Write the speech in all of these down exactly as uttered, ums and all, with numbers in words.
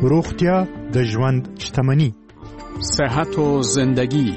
روغتیا د ژوند شتمني. صحت و زندگی.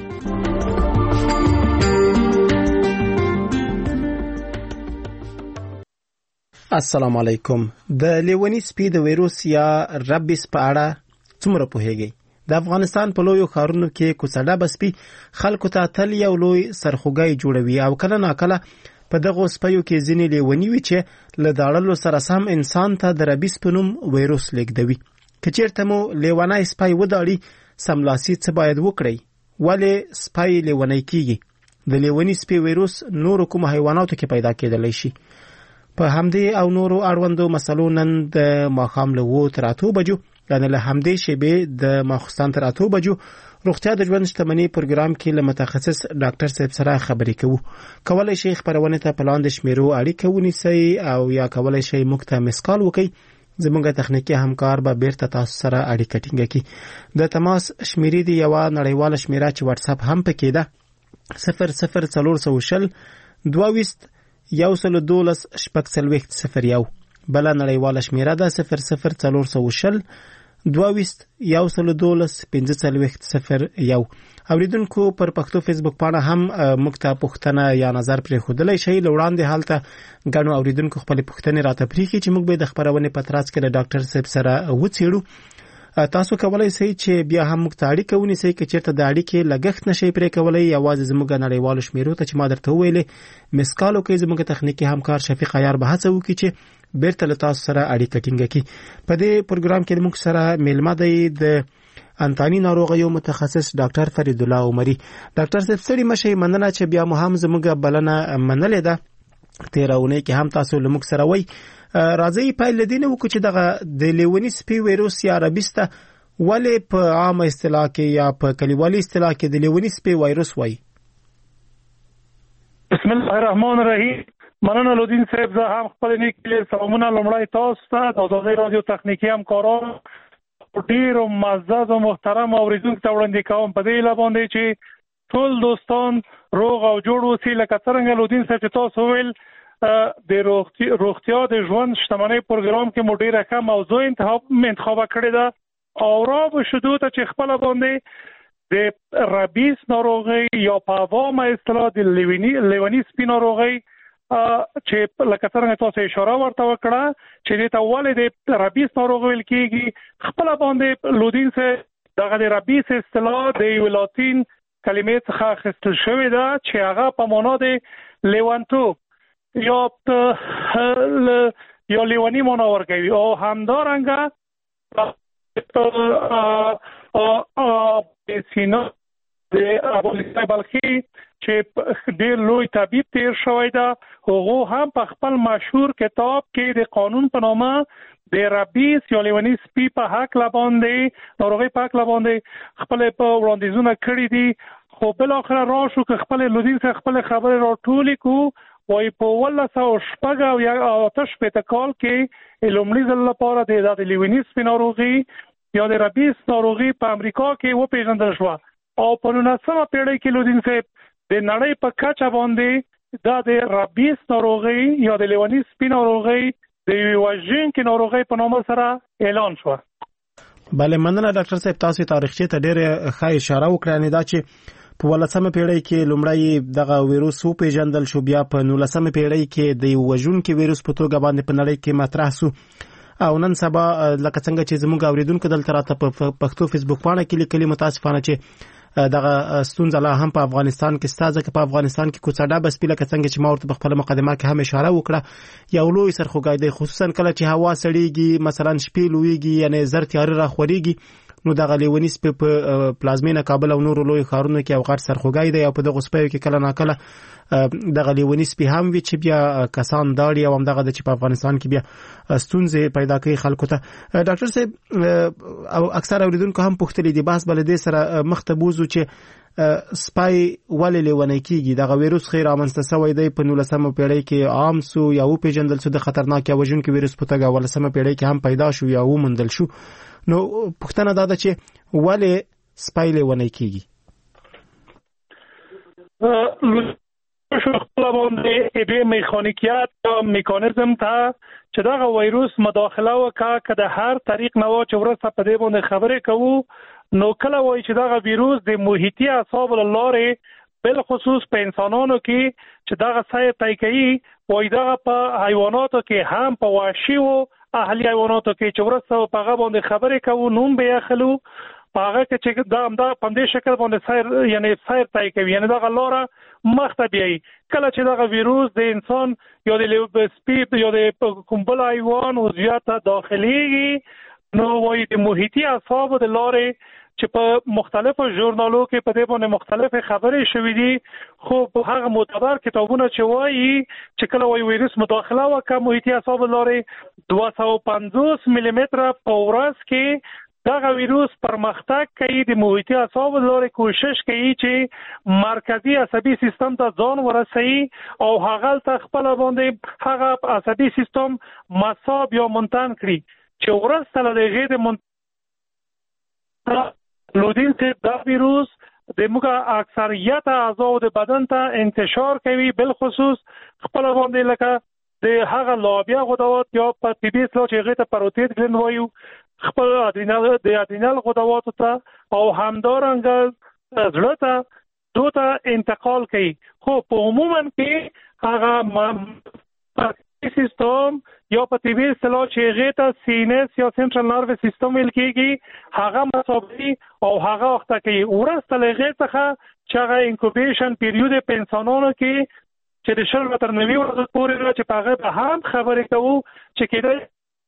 السلام علیکم. د لیونی سپي د ویروس یا ربیس په اړه څومره پوهیږئ؟ د افغانستان په لویو ښارونو کې کوڅډه سپي خلکو ته تل یو لوی سرخوږی جوړوي او کله ناکله په دغو سپیو کې ځینې لیونی وي چې له داړلو سره سم انسان ته د ربیس په نوم ویروس لیږدوي. که چېرته مو لیونی سپی وداړي سملاسي څه باید وکړئ؟ ولې سپی لیونی کیږي؟ د لیونی سپي ویروس نورو کومو حیواناتو کې پیدا کېدلی شي؟ په همدې او نورو اړوندو مسلو نن د ماښام له اوو تر اتو بجو یعنې له همدې شیبې د ماخوستن تر اتو بجو روغتیا د ژوند شتمني پروګرام کې له متخصص ډاکټر صاحب سره خبرې کوو. کولی شئ خپرونې ته په لاندې شمیرو اړیکه ونیسئ او یا کولی شئ موږ ته مس کال وکړئ. زموږ تخنیکي همکار به بیرته تاسو سره اړیکه ټینګه کړي. د تماس شمیرې دی یوه نړیواله شمیره چې واتس اپ هم پکې ده، صفر صفر څلور سوه شل دوه ویشت یو سل دولس شپږ څلوېښت صفر یو. بله نړیواله شمیره ده صفر صفر څلور سوه شل دوه ویشت یو سل دولس پنځه څلوېښت صفر یو. اوریدونکو پر پښتو فیسبوک پاڼه هم موږ ته پوښتنه یا نظر پرېښودلی شئ. له وړاندې هلته ګڼو اوریدونکو خپلې پوښتنې راته پرېښي چې موږ به د خپرونې په ترڅ کې د ډاکټر صاحب سره وڅېړو. تاسو کولی شئ چې بیا هم موږ ته اړیکه ونیسئ. که چېرته د اړیکې لګښت نشئ پرې کولی، یوازې زموږ نړیوالو شمیرو ته چې ما درته وویلې مس کال وکړئ. زموږ تخنیکي همکار شفیق عیار به هڅه وکړي چې بیرته له تاسو سره اړیکه ټینګه کړي. په دې پروګرام کې موږ سره میلمه دی د انتاني ناروغیو متخصص ډاکټر فرید الله عمري. ډاکټر صاحب ستړي مشئ، مننه چې بیا مو هم زموږ بلنه منلې ده. تېره اونۍ کې هم تاسو له موږ سره وئ. راځئ پیل له دې نه وکړو چې دغه د لیوني سپي ویروس یا ربیس ته ولې په عامه اصطلاح کې یا په کلیوالي اصطلاح کې د لیوني سپي ویروس وایي؟ بسم الله الرحمن الرحیم. مننه لودین صاحب. زه هم خپل نیک سلامونه لومړی تاسو ته د ازادۍ رادیو تخنیکي همکارانو ډېرو معزز او محترم اوریدونکو ته وړاندې کوم په دې هیله باندې چې ټول دوستان روغ او جوړ اوسي. لکه څرنګه لودین صاحب چې تاسو ویل د روغتیا د ژوند شتمنۍ پروګرام کې مو ډېره ښه موضوع انتخاب انتخابه کړې ده او را به شدو ته چې خپله باندې د ربیس ناروغۍ یا په عوامه اصطلاح د لیوني سپي ناروغۍ چې لکه څرنګه تاسو اشاره ورته وکړه چې دې ته ولې د ربیس ناروغي ویل کېږي، خپله باندې لودین صاحب دغه د ربیس اصطلاح د یوې لاتین کلمې څخه اخیستل شوې ده چې هغه په معنا د لیونتوب یا یا لیوني معنا ورکوي او همدارنګه سینا د ابوالفضل بلخي چې ډېر لوی طبيب تیر شوی ده، هغه هم په خپل مشهور کتاب کې د قانون په نامه د ربیس یا لیوني سپي په حق لباندې ناروغي په حق لباندې خپل په وړاندیزونه کړی دي. خو بل اخر راشو که خپل لودین څخه خپل خبره راټولې کو وای په ولس او شپږ او یا آتش په تکال کې لومړي ځل لپاره د لیوني سپي ناروغي یا د ربیس ناروغي په امریکا کې وپېژندل شو او په نولسمه پیړۍ کې لودین صاحب د نړۍ په کچه باندې دا د ربیس ناروغي یا د لیوني سپي ناروغي د یوې وژونکې ناروغۍ په نامه سره اعلان شوه. بله مننه ډاکټر صاحب، تاسو تاریخچې ته ډېره ښه اشاره وکړه. نه دا چې په ولسمه پیړۍ کې لومړی دغه ویروس وپېژندل شو، بیا په نولسمه پیړۍ کې د یو وژونکي ویروس په توګه باندې په نړۍ کې مطرح شو او نن سبا لکه څنګه چې زموږ اوریدونکو دلته راته په پښتو فیسبوک پاڼه کې لیکلي متاسفانه چې دغه ستونزه لا هم په افغانستان کې ستا ځکه په افغانستان کې کوڅډه بسپي لکه څنګه چې ما ورته په خپله مقدمه کې هم اشاره وکړه یو لوی سرخوږی دی، خصوصا کله چې هوا سړیږي، مثلا شپې لویږي، یعنې زر تیاره راخورېږي، نو دغه لیوني سپي په پلازمینه کابل او نورو لویو ښارونو کې یو غټ سرخوږی دی او په دغو سپیو کې کله ناکله دغه لیوني سپي هم وي چې بیا کسان داړي او همدغه د چې په افغانستان کې بیا ستونزې پیدا کوي خلکو ته. ډاکټر صاحب او اکثر اوریدونکو هم پوښتلي دي، بحث به له دې سره مخ ته بوځو چې سپی ولې لیونی کېږي. دغه ویروس خیر رامنځته شوی دی په نولسمه پیړۍ کې عام سو یا وپېژندل سو د خطرناک یا وژونکي ویروس په توګه، ولسمه پیړۍ کې هم پیدا شو یا وموندل شو. نو پوښتنه دا ده چې ولې سپی لیونی کېږي؟ شو خپل باندې د میخانیکیات یا میکانیزم ته چې دا وایروس مداخله وکړه که د هر طریق نه و چې ورسته په دې باندې خبرې کوو نو کله وایي چې دا وایروس د محیطي اعصابو له لارې بل خصوص په انسانانو کې چې دا سایه طی کوي وایي دا په حیواناتو کې هم په وحشي او اهلي حیواناتو کې چې ورسته په هغه باندې خبرې کوو نوم به یې اخلو په هغه کې چې دا همدا په دې شکل باندې سیر یعنی سیر طی کوي یعنی دا لاره مخته بیایي کله چې دا وایروس د انسان یا د سپیپ یا د کوم بل حیوان عضویات داخليږي نو وایي د محیطي اعصابو د لارې چې په مختلفو ژورنالو کې په دې باندې مختلفه خبرې شوې دي خو په هغه معتبر کتابونه چې وایي چې کله وایي وایروس مداخله وکړي محیطي اعصابو لارې دوه سوه پنځوس ملي متره په ورځ کې دا وایروس پرمختګ کوي د محیطي اعصابو لارې کوشش کوي چې مرکزی عصبي سیستم ته ځان ورسوي او هغه ته خپل باندې هغه عصبي سیستم مصاب یا منتن کړي چې ورسته له دې د منتن لودین ته دا وایروس د موږ اکثریت اعضاء د بدن ته انتشار کوي بل خصوص خپل باندې لکه د هغه لابیا غدوات یا په طبي اصطلاح چې هغه ته پروتید ګلند وایو خپل ادرینال د ادرینال غدوات ته او همدارنګه زړه ته دوته انتقال کوي خو په عموما کې هغه سیستم یا په طبي اصطلاح چې هغه ته سینس یا سنټرل نرvous سیستم ویل کېږي هغه مصابي او هغه وخت کې ورسته لغه څخه چې هغه انکوبیشن پیریود په انسانانو کې چې د شل تر نوي ورځې پورې چې په هغه به هم خبرې کوو چې کېدای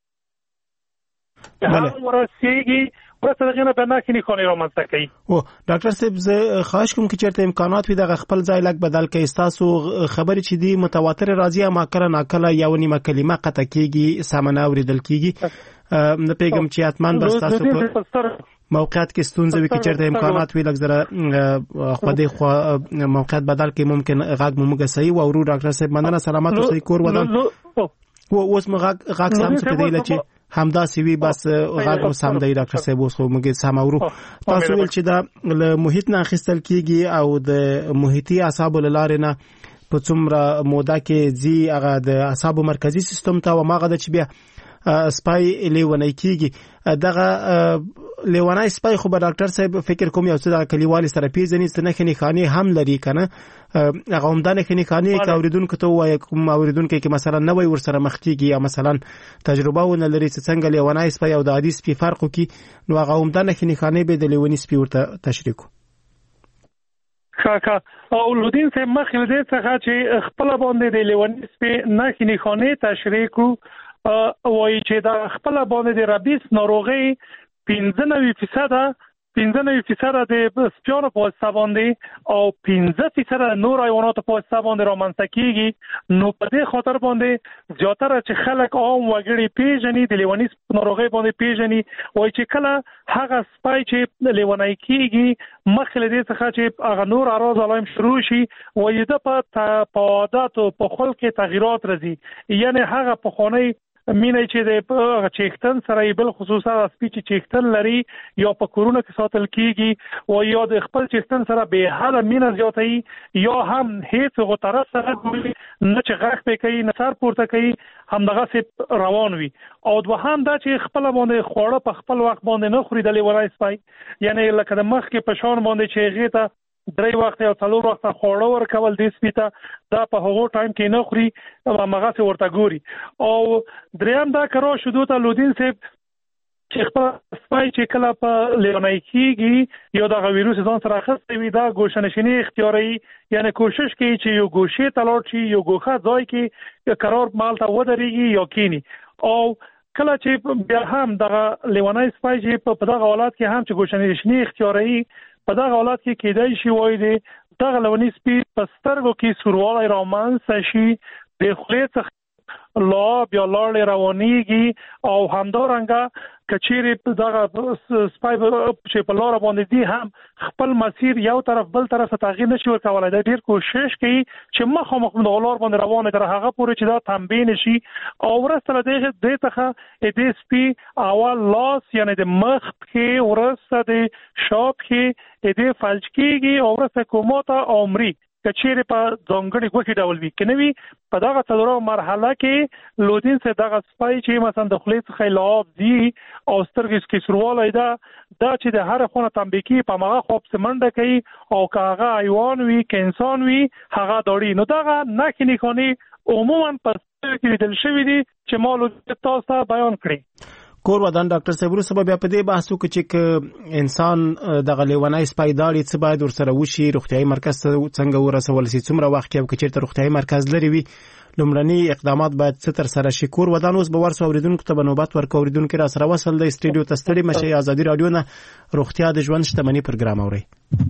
هم ورسیږي ورسته دغه نه بنا کې نه خونې رامنځته کوي او ډاکټر صاحب زه خواهش کوم چې چېرته امکانات وي دغه خپل ځای لږ بدل کړئ تاسو خبرې چې دي متواتر راځي ما کړه ناکله یو نیمه کلمه قطع کیږي سامانه اوریدل کیږي نه پیغام چې اتمن بس تاسو په موقعیت کې ستونزه وي چې چېرته امکانات وي لږ زره خو دې خو موقعیت بدل کې ممکن غږ موږ صحیح او ورو ډاکټر صاحب مننه سلامات اوسئ کور ودان او اوس موږ غږ سم څه دی چې همدا سوي بس غږ سم دی ډاکټر صاحب اوس خو موږ سم اورو تاسو ول چې دا له محیط نه اخیستل کیږي او د محیطي اعصاب لاره نه په څومره موده کې زی هغه د اعصاب مرکزی سیستم ته و ماغه د چې بیا سپای لیونی کیږي دغه لیونای سپای خو به ډاکټر صاحب فکر کوم یو څه د کلیوالي سره پیژنې څه نه خني خاني هم لري کنه هغه هم د نه خني خاني اوریدونکو ته وایي کوم اوریدونکو کې مثلا نه وي ورسره مخ کیږي یا مثلا تجربه ونه لري چې څنګه لیونای سپای او د عادي سپي فرق کوي نو هغه هم د نه خني خاني به د لیونی سپي ورته تشریح کو کاکا او لودین سه مخې دې څخه چې خپل باندې د لیونی سپي نه خني خاني تشریح کو وایي چې دا خپل باندې د ربیس ناروغي پنځه نوي فیصد پنځه نوي فیصد د سپیانو په واسطه باندې او پنځه فیصد نور حیواناتو په واسطه باندې رامنځته کیږي نو په دې خاطر باندې زیاتره چې خلک عام وګړي پیژني د لیونی ناروغي باندې پیژني وایي چې کله هغه سپای چې لیونی کیږي مخکې دې څخه چې هغه نور اراز علائم شروع شي وایي د په عادت او په خلق تغیرات راځي یعنی هغه په خوني مینه چې د چیختن سره بل خصوصا سپیچ چیختن لري یا په کورونه کې ساتل کیږي او یا د خپل چیختن سره به حاله مینه زیاتوي یا هم هیڅ غوتره سره نه چې غږ پې کوي نه سر پورته کوي هم دغه سي روان وي او دوهم دا چې خپل باندې خوړه په خپل وخت باندې نه خوري د لیونای سپای یعنی لکه د مخ کې په شان باندې چې هغه ته درې وخت او څلور وخت خوړه ورکول د سپیته دا په هغو ټایم کې نه خوري او مغه ورته ګوري او دریم دا کرو شودو ته لودین سه چې خپل سپای چې کله په لیونای کېږي یو د ویروس ځان سره اخیستی وي دا ګوښنشینی اختیاري یعنی کوشش کوي چې یو ګوښه تلور شي یو ګوښه ځای کې قرار مال ته ودرېږي یو کینی او کله چې بیا هم د لیونای سپای چې په دغه حالت کې هم چې ګوښنشینی اختیاري په دغه حالت کې کېدای شي وای دی دغه لونی سپي په سترګو کې سوروالی رامنځته شي د خولې څخه لا بیا لاړې روانېږي او همدارنګه کچېرې دغه سپای چې په لاره باندې دی هم خپل مسیر یو طرف بل طرف ته تغییر نشي ورکولی دا ډېر کوشش کوي چې مخامخ د لار باندې روانې تر هغه پورې چې دا تنبیه نشي او وروسته له دې څخه د سپي اول لاس یعنی د مخ پښې وروسته د شا پښې د فلج کېږي او وروسته کومه ته عمري کچېرې په ځانګړي غوښې ډول وي که نه وي په دغه څلورمه مرحله کې لودین صاحب دغه سپی چې مثلا د خولې څخه لعاب ځي او سترګې کې سوروالی ده دا چې د هر خونه تنبیکي په مغه خو په منډه کوي او که هغه حیوان وي که انسان وي هغه داړي نو دغه نښې نښانې عموما په کې لیدل شوي دي چې ما تاسو ته بیان کړي. کور ودان ډاکټر صاحب وروسته بیا په دې بحث وکړو چې انسان دغه لیونی سپی داړي څه باید ورسره وشي روغتیایي مرکز ته څنګه ورسول شي څومره وخت کې او که چېرته روغتیایي مرکز لرې وي لومړني اقدامات باید څه ترسره شي. کور ودان اوس به ورسو اورېدونکو ته به نوبت ورکړو. اورېدونکي را سره وصل دی سټډیو ته ستړي مه شئ. ازادي راډیو نه روغتیا د ژوند شتمني پروګرام اورئ.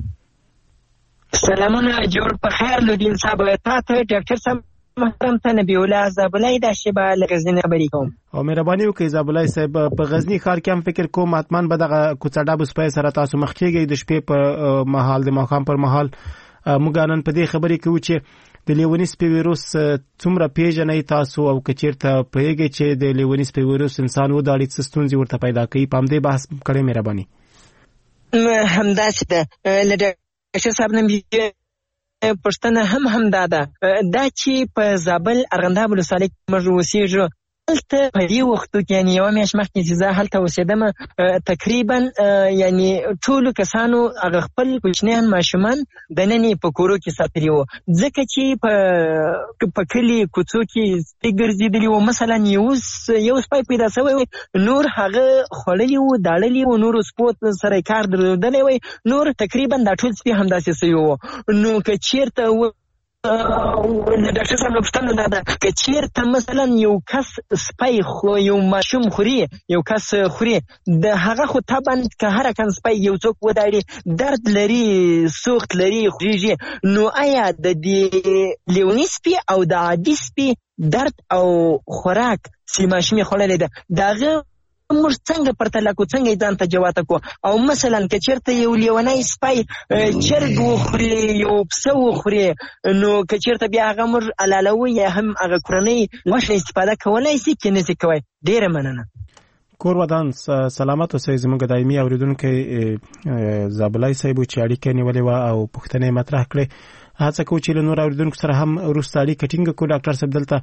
سلامونه جوړ په خیر لودین صاحب تا ته ډاکټر صاحب محترم ته نبی الله زابلای د شبا لغزنی خبرې کوم او مهرباني وکړئ زابلای صاحب په غزنی ښار کې هم فکر کوم حتماً به دغه کوڅه ډب سپی سره تاسو مخ کېږئ د شپې په مهال د ماښام پر مهال موږ نن په دې خبرې کوو چې د لیوني سپي ویروس څومره پیژنئ تاسو او که چېرته پوهېږئ چې د لیوني سپي ویروس انسان وداړي څه ستونزې ورته پیدا کوي په همدې بحث کړئ مهرباني. همداسې ده له ډاکټر صاحب نه پښتنه هم هم دا ده دا چې په زابل ارغنداب ولسوالۍ کې موږ اوسېږو هلته په دې وختو کې یعنې یوه میاشت مخکې چې زه هلته اوسېدم تقریبا یعنې ټولو کسانو هغه خپل کوچنیان ماشومان دننې په کورو کې ساتلي وو ځکه چې په په کلي کوڅو کې سپي ګرځېدلي وو مثلا یو سپی پیدا شوی وی نور هغه خوړلي وو داړلي وو نورو سپو سره یې کار درلودلی وی نور تقریبا دا ټول سپي همداسې سوي وو نو که چېرته ډاکټر صاحب پوښتنه دا ده که چېرته مثلا یو کس سپی خو یو ماشوم خوري یو کس خوري د هغه خو طبعا که هر کن سپی یو څوک وداړي درد لري سوخت لري خورېږي نو آیا د دې لیوني سپي او د عادي سپي درد او خوراک چې ماشوم یې خوړلی ده د هغه موږ څنګه پرتله کړو څنګه یې ځان ته جواته کړو او مثلا که چېرته یو لیونی سپی چرګ وخوري یو پسه وخوري نو که چېرته بیا هغه موږ حلالوو یا هم هغه کورنۍ غوښه استفاده کولی شي که نشي کوی. ډېره مننه. کور ودان سلامت اوسئ. زموږ دایمي اورېدونکی زابلای صاحب چې اړیکه نیولې وه او پوښتنې مطرح کړې هڅه کوو چې له نور اورېدونکو سره هم وروسته اړیکه ټینګه کړو. ډاکټر صاحب دلته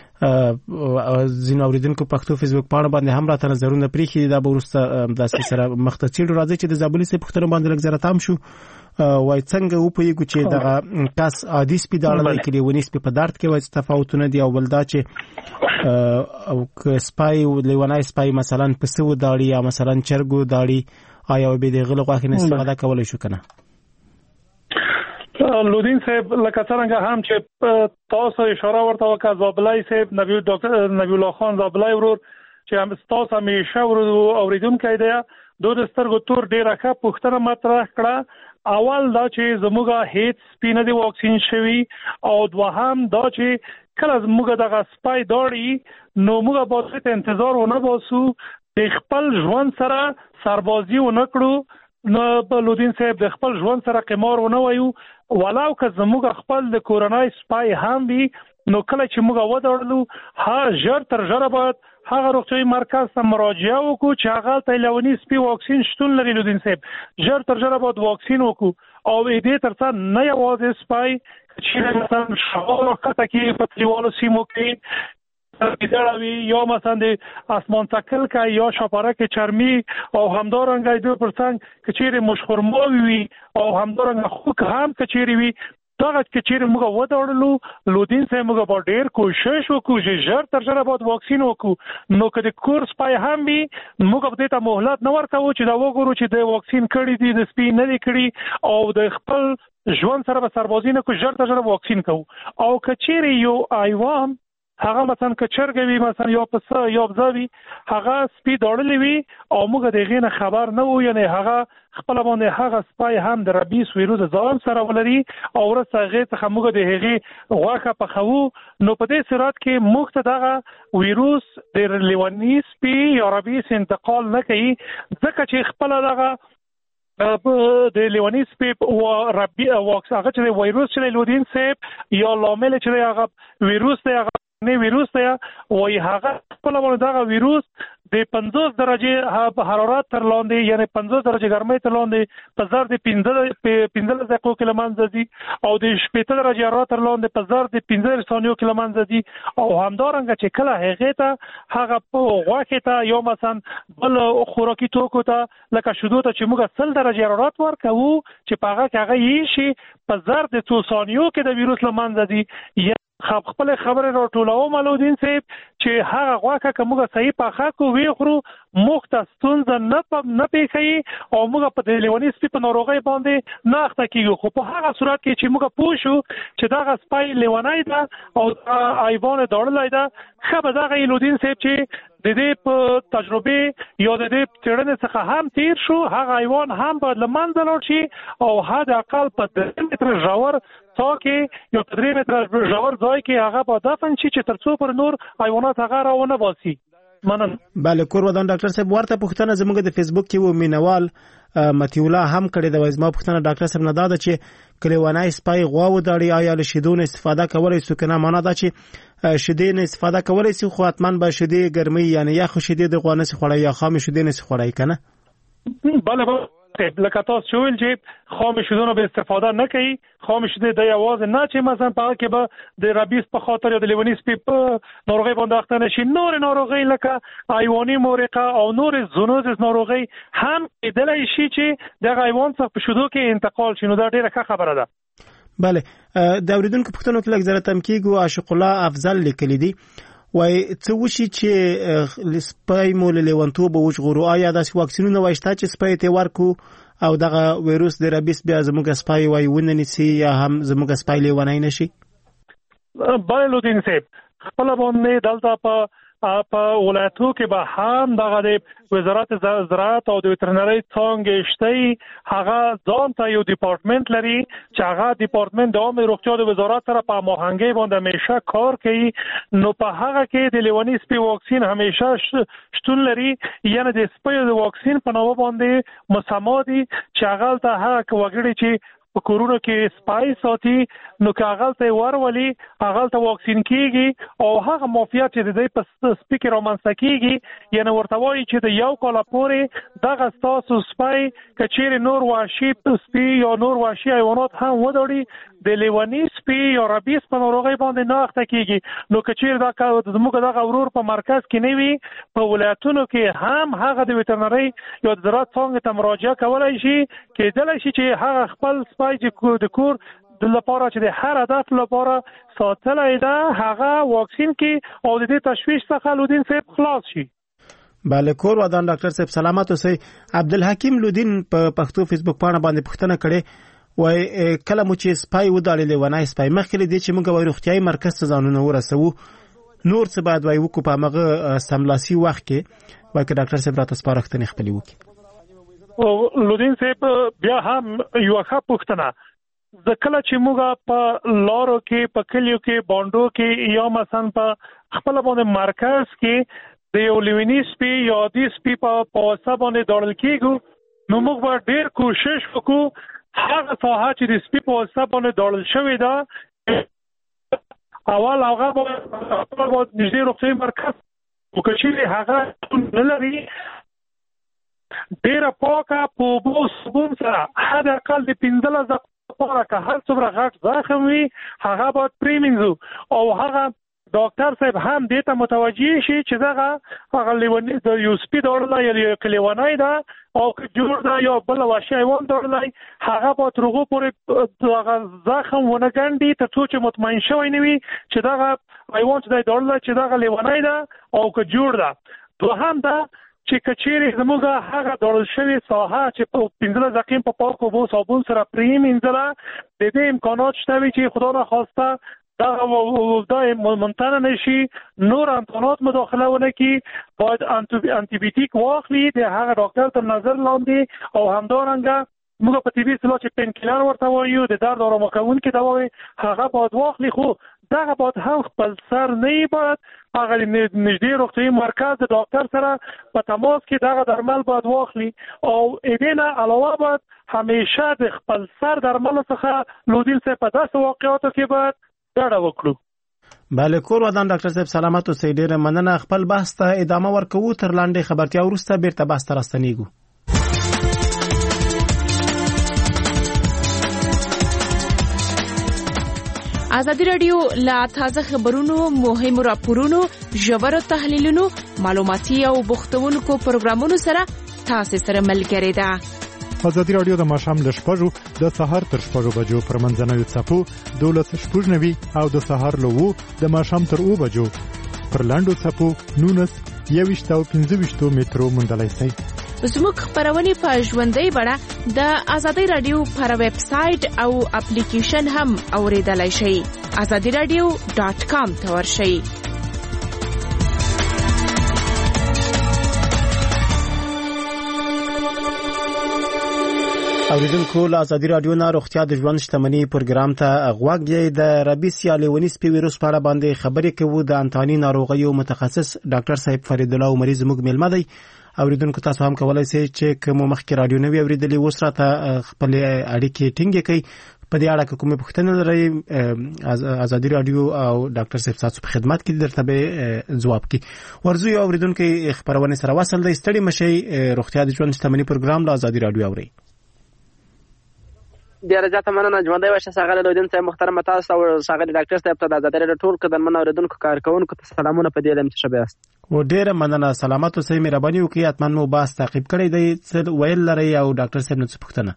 ځینو اورېدونکو پښتو فیسبوک پاڼه باندې هم راته نظرونه پرېښي دي دا به وروسته داسې سره مخ ته څېړو. راځئ چې د زابلي صاحب پوښتنو باندې لږ زره تام شو. وایي څنګه وپوهېږو چې دغه کس عادي سپي داړلی که لیوني سپي په درد کې وایي څه تفاوتونه دي او بل دا چې او که سپی لیونی سپی مثلا پسه وداړي یا مثلا چرګ وداړي آیا بې د هغه له غوښې نه استفاده کولی شو که نه؟ لودین صاحب لکه څرنګه هم چې تاسو اشاره ورته وکړه زابلای صاحب نبی ډاکټر نبی الله خان زابلای ورور چې هم تاسو همیشه اورېدونکی دی دوی د سترګو تور ډېره ښه پوښتنه مطرح کړه. اول دا چې زموږ هیڅ سپي نه دی واکسین شوي او دوهم دا چې کله زموږ دغه سپی داړي نو موږ باید ته انتظار ونه باسو د خپل ژوند سره سربازي ونه کړو نو په لودین صاحب د خپل ژوند سره قمار ونه وایو ولو که زموږ خپل د کورنۍ سپی هم وي نو کله چې موږ وداړلو ها ژر تر ژره باید هغه روغتیایي مرکز ته مراجعه وکړو چې هغه ته لیوني سپي واکسین شتون لري. لودین صاحب ژر تر ژره باید واکسین وکړو او دې تر څنګ نه یوازې سپی چې مثلا شغال وخته کې په کلیوالو سیمو کې وي یا مثلا د اسمان څکل کې یا شاپرک چرمي او همدارنګه دوی پر څنګ که چیرې مشخورماوي وي او همدارنګه خوک هم که چیرې وي دغه که چیرې موږ وداړلو لودین صاحب موږ به ډېر کوشش وکړو چې ژر تر ژره باید واکسین وکړو نو که د کور سپی هم وي موږ به دې ته مهلت نه ورکوو چې دا وګورو چې د واکسین کړي دي د سپي نه دي کړي او د خپل ژوند سره به سربازي نه کړو ژر تر ژره واکسین کوو. او که چیرې یو حیوان هغه مثلا که چرګ وي مثلا یا پسه یا بزه وي هغه سپي داړلی وي او موږ د هغې نه خبر نه وو یعنې هغه خپله باندې هغه سپی هم د ربیس ویروس ځان سره ولري او وروسته هغې څخه موږ د هغې غوښه پخوو نو په دې صورت کې موږ ته دغه ویروس د لیوني سپي یا ربیس انتقال نه کوي ځکه چې خپله دغه د لیوني سپي ربي واکس هغه چې ویروس چې لودین صاحب یا لامل چې هغه ویروس دی هغه نه ویروس دی وایي هغه خپله باندې دغه ویروس د پنځوس درجه حرارت تر لاندې یعنی پنځوس درجه ګرمۍ تر لاندې په زر د پنځلس دقیقو کې له منځه ځي او د شپېته درجه حرارت تر لاندې په زر د پنځه ثانیو کې له منځه ځي او همدارنګه چې کله هغې ته هغه غوښې ته یا مثلا بل خوراکي توکو ته لکه شیدو ته چې موږ سل درجه حرارت ورکوو چې په هغه کې هغه یې شي په زر د څو ثانیو کې د ویروس له منځه ځي. خب خپل خبره راټولو ملودین صاحب چې هغه غواکه که موږ صحیح پاخه کو وی خورو موږ ته ستونزه نه نه پیښي او موږ په د لیونی سپي په ناروغۍ باندې نه اخته کیږو. خو په هغه صورت کې چې موږ پوه شو چې دغه سپی لیونی ده او ایوان داړلی ده ښه به دغه ملودین صاحب چې د دې په تجربه یا د دې څېړنې څخه هم تیر شو هغه ایوان هم باید له منځه لاړ شي او حد اقل په درې متره ژور څا کې یا په درې متره ژور ځای کې هغه به دفن شي چې تر څو پر نور حیوانات هغه راونه باسي. مننه. بله کور ودان ډاکټر صاحب ورته پوښتنه زموږ د فیسبوک کې و مینوال متی الله هم کړې د وایزما پوښتنه ډاکټر صاحب نه دا ده چې کلیوانی سپای غوا وداړي آیا له شیدو نه استفاده کولای شو کنه معنا دا چې شیدې نه استفاده کولای شي خو حتمان به شیدې ګرمي یعنی یا خو شیدې د غوا نه خوړای یا خام شیدې نه خوړای کنه. بله بله لکه تاسو چې ویل چې خام شیدونه به استفاده نه کوي خام شیدې د یوازې نه چې مثلا په هغه کې به د ربیس په خاطر یا د لیونی سپي په ناروغۍ باندې اخته نشي نور ناروغۍ لکه ایواني مورقه او نور زونوزس ناروغۍ هم کېدلی شي چې دغه ایوان څخه په شیدو کې انتقال شي. نو دا ډیره ښه خبره ده. بله د اوریدونکو پوښتنو کې لږ زره تم کېږو عاشق الله افضل لیکلی دي وای څه وشي چې سپای مو له لیونتوب وژغورو آیا داسې واکسینونه وایشته چې سپای ته ورکو او دغه ویروس د ربیس بیا زموږ سپای وای وننسي یا هم زموږ سپای لیونای نشي؟ بایلودین صاحب خپل باندې دلته په په ولایتو کې به هم دغه د وزارت زراعت او د وترنرۍ څانګې شته هغه ځان ته یو ډپارټمنټ لري چې هغه ډپارټمنټ د عامه روغتیا د وزارت سره په هماهنګۍ باندې همیشه کار کوي. نو په هغه کې د لیونی سپي واکسین همیشه شتون لري یعنی د سپي د واکسین په نوم باندې مسما دي چې هغه ته هغه وګړي چې په کورونو کې سپای ساتي نو که هغه ته ورولي هغه ته واکسین کیږي او هغه موفیات چې د دې په سپیکر رومانسه کیږي یعنی ورته وایي چې د یو کال پورې دغه تاسو سپای کچېر نور واشي سپي یا نور واشي حیوانات هم ودوړي د لیونی سپي یا ربیس په ناروغۍ باندې نه اخته کیږي. نو کچېر دا زموږ دغه ورور په مرکز کې نه وي په ولایتونو کې هم هغه د وترنرۍ یا د زراعت څانګې ته مراجعه کولای شي کېدلی شي چې هغه خپل سپای چې د کور د لپاره چې د هر هدف لپاره ساتلای ده هغه واکسین کې او د دې تشویش څخه لودین صاحب خلاص شي. بله کور ودان ډاکټر صاحب سلامات اوسئ. عبدالحکیم لودین په پښتو فیسبوک باندې باندې پوښتنه کړې وای کله مو چې سپای وداړلې ونای سپای مخکې دې چې موږ وای روغتیايي مرکز ته ځانونه ورسوو نور څه باید وای وکړو په هغه سملاسي وخت کې وای که ډاکټر صاحب راته سپارښتنې خپلې وکړي. لودین صاحب بیا هم یو ښه پوښتنه د کله چې موږ په لارو کې په کلیو کې بانډو کې یا مثلا په خپل باندې مرکز کې د یو لیونی سپي یا د سپي په پوسه باندې داړل کېږو نو موږ به ډېر کوشش وکړو هغه ساحه چې د سپي په پوسه باندې داړل شوې ده اول هغه باید نږدې روغتیايي مرکز وکړي هغه نه لري ډېره پاکه په اوبو صابون سره حد اقل د پنځلس دقیقو لپاره که هر څومره غټ زخم وي هغه باید پرېمینځو او هغه ډاکټر صاحب هم دې ته متوجه شي چې دغه هغه لیونی د یو سپي داړلی یا یو لیونی ده او که جوړ ده یا بل وحشي حیوان داړلی هغه باید تر هغو پورې دغه زخم ونه ګنډي تر څو چې مطمئن شوی نه وي چې دغه حیوان چې دی داړلی چې دغه لیونی ده او که جوړ ده. دوهم ده چې کچېرې زموږ هغه داړل شوې ساحه چې په پنځلس دقیقې په پاکو اوبو صابون سره پرېمینځله د دې امکانات شته وي چې خدا نخواسته دا منتنه نشي نور امکانات مداخله ونه کی باید انتی بیوتیک واخلي د هغه ډاکټر تر نظر لاندې او همدارنګه موږ په طبي اصطلاح چې پین کیلر ورته وایو د درد آرامه کوونکي دواوې هغه باید واخلي خو دغه باید هم خپل سر نه باید هغه نږدې روغتیايي مرکز د ډاکټر سره په تماس کې دغه درمل باید واخلي او دې نه علاوه باید همیشه د خپل سر درمل څخه لودین صاحب په داسې واقعاتو کې باید ډاډه وکړو. بله کور ودان ډاکټر صاحب سلامت اوسئ. ډیره مننه. خپل بحث ته ادامه ورکوو تر لاندې خبرتیا وروسته بیرته بحث ته راستنیږو. ازادي راډیو لا تازه خبرونو، مهمو راپورونو، ژورو تحلیلونو، معلوماتي او بوختونکو پروګرامونو سره تاسو سره ملګری ده. ازادي راډیو د ماښام له شپږو د سهار تر شپږو بجو پر منځنوي څپو دولس شپږ نوي او د سهار له اوو د ماښام تر اوو بجو پر لاندو څپو نولس یوویشت او پنځه ویشتو مترو موندلی شئ. زموږ خبرونه په ژوندۍ بڼه د ازادي راډیو پر ویب سټ او اپلیکیشن هم اوریدلای شئ. ازادي راډیو ډاټ کام ته ورشئ. اوریدونکو له ازادي راډیو نه روغتیا د ژوند شتمنۍ پروګرام ته غوږ یې. د ربیس یا لیونی سپي ویروس په اړه باندې خبرې کوو. د انتاني ناروغیو متخصص ډاکټر صاحب فرید الله عمري زموږ میلمه دی. اوریدونکو تاسو هم کولای شئ چې کوم مخکې راډیو نوی اوریدلی اوس راته خپل اړیکې ټینګې کړئ. په دې اړه کومې پوښتنې لرئ ازادي راډیو او ډاکټر صاحب تاسو په خدمت کې درته به ځواب کړي. ورځو یو اوریدونکو خبرونه سره وصل دی. ستړي مشئ. روغتیا د ژوند شتمنۍ پروګرام له ازادي راډیو اورئ. ډیره زیاته مننه. ژوندۍ وشه ښاغلی لودین صاحب، محترم تاسو او ښاغلی ډاکټر صاحب ته د ازادي راډیو ټول قدرمن اوریدونکو کارکوونکو ته سلامونه په دې لم چې ښه یاست. و ډیره مننه. سلامت اوسئ. مهرباني وکړئ اتمن مو باس تعقیب کړئ دی څه ویل لرئ او ډاکټر صاحب نو څه پوښتنه.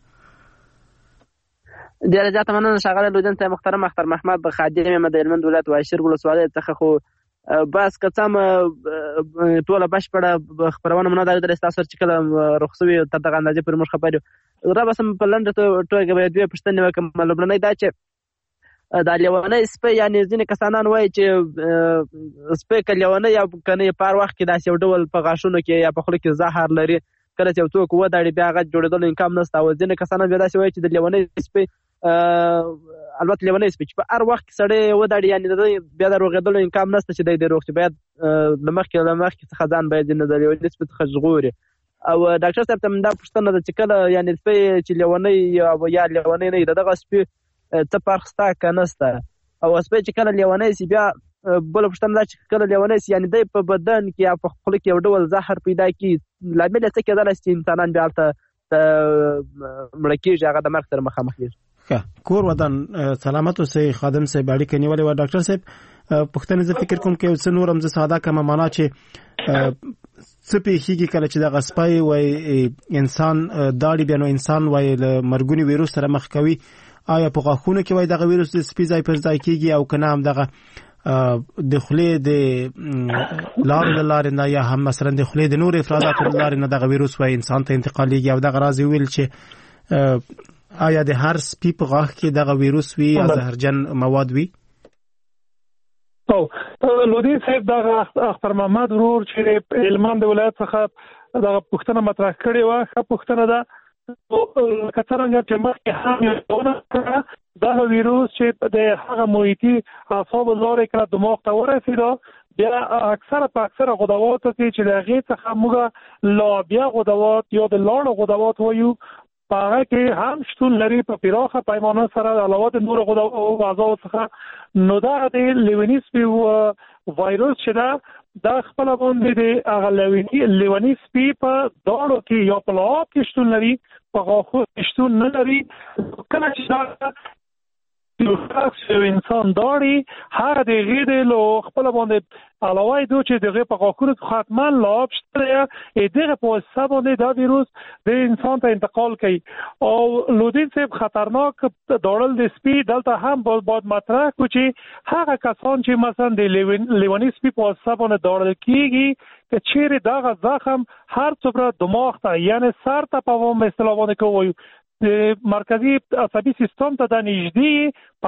ډیره زیاته مننه ښاغلی لودین صاحب. محترم اختر محمد خادم یم د هلمند ولایت واشیر ولسوالۍ څخه. خو بس که څه هم ټوله بشپړه خپرونه مو نه ده لیدلې ستاسو چې کله رخصوي تر دغه اندازې پورې موږ خبر یو. را بس په لنډه توګه به دوې پوښتنې وکړم. لومړنۍ دا چې دا لیونی سپی، یعنې ځینې کسانان وایي چې سپی که لیونی یا که نه په هر وخت کې داسې یو ډول په غاښونو کې یا په خوله کې زهر لري، کله چې یو څوک وداړي بیا هغه جوړېدلو امکان نشته. او ځینې کسانان بیا داسې وایي چې د لیونی سپی البته لیونی سپی چې په هر وخت کې سړی وداړي، یعنې د بیا د روغېدلو امکان نشته چې دی د روغ چې باید له مخکې له مخکې څخه ځان باید د لیوني سپي څخه ژغوري. او ډاکټر صاحب ته دا پوښتنه ده چې کله یعنې سپی چې لیونی یا لیونی نه وي د دغه سپي څه فرق شته که نشته؟ او سپی چې کله لیونی سي بیا بله پوښتنه ده چې کله لیونی سي یعنې دی په بدن کې یا په خوله کې یو ډول زهر پیدا کړي، لامل یې څه کېدلی چې انسانان بیا هلته مړه کېږي، هغه د مرګ سره مخامخ کېږي. ښه کور ودان سلامت اوسئ. خادم صاحب اړیکه نیولې وه. ډاکټر صاحب پوښتنې زه فکر کوم کې څه نور هم زه ساده کړم، معنا چې څه پېښېږي کله چې دغه سپی وایي انسان داړي بیا نو انسان وایي له مرګوني ویروس سره مخ کوي. آیا په غاښونو کې وایي دغه ویروس د سپي ځای پر ځای کېږي او که نه هم دغه د خولې د لارې له لارې نه یا هم مثلا د خولې د نورو افرازاتو له لارې نه دغه ویروس وایي انسان ته انتقالېږي؟ او دغه راز یې ویل چې آیا د هر سپي په غاښ کې دغه ویروس وي یا زهرجن مواد وي؟ او لودین صاحب دغه اختر محمد ورور چې هلمند ولایت څخه دغه پوښتنه مطرح کړې وه، ښه پوښتنه ده. لکه څرنګه چې مخکې هم یادونه کړه دغه ویروس چې د هغه محیطي اعصابو لارې کله دماغ ته ورسېده بیا اکثره په اکثره غدواتو کې چې د هغې څخه موږ لابیا غدوات یا د لاړو غدوات وایو په هغه کې هم شتون لري په پراخه پیمانه سره علاوه د نورو غدو څخه. نو دا د لیونی سپي وایروس چې ده دا خپل باندې د هغه لیونی سپي په داړو کې یا په لعاب کې شتون لري، په غاښو کې شتون نه لري. کله چې دا یو شخص یو انسان داړي هغه د هغې د خپل باندې علاوه دو چې د هغې په غاښونو کې حتما لعاب شته دی، دغه په واسطه باندې دا ویروس د انسان ته انتقال کوي. او لودین صاحب خطرناک داړل د سپي دلته هم باید مطرح کړو چې هغه کسان چې مثلا د لیوني سپي په واسطه باندې داړل کېږي که چیرې دغه زخم هر څومره دماغ ته یعنې سر ته په عام اصطلاح باندې کوو د مرکزي عصبي سیستم ته د نږدې په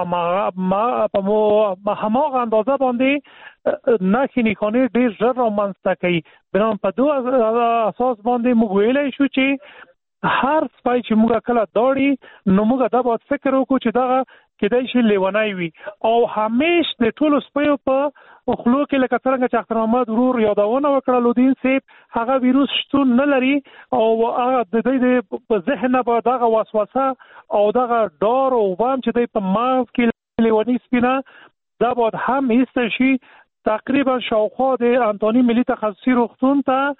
هماغه اندازه باندې نښې نښانې ډېر ژر رامنځته کوي. بنابراین په دو اساس باندې موږ ویلی شو چې هر سپی چې موږ کله داړي نو موږ دا باید فکر وکړو چې دغه کېدای شي لیونی وي. او همیش د ټولو سپیو په خولو کې لکه څرنګه چې اختر محمد ورور یادونه وکړه لودین صاحب هغه ویروس شتون نه لري او هغه د دوی په ذهن نه به دغه وسوسه او دغه ډار او وهم چې دوی په مغز کې لیوني سپي نه دا باید هم ایست شي. تقریبا شاوخوا د انتونی ملي تخصصي روغتون ته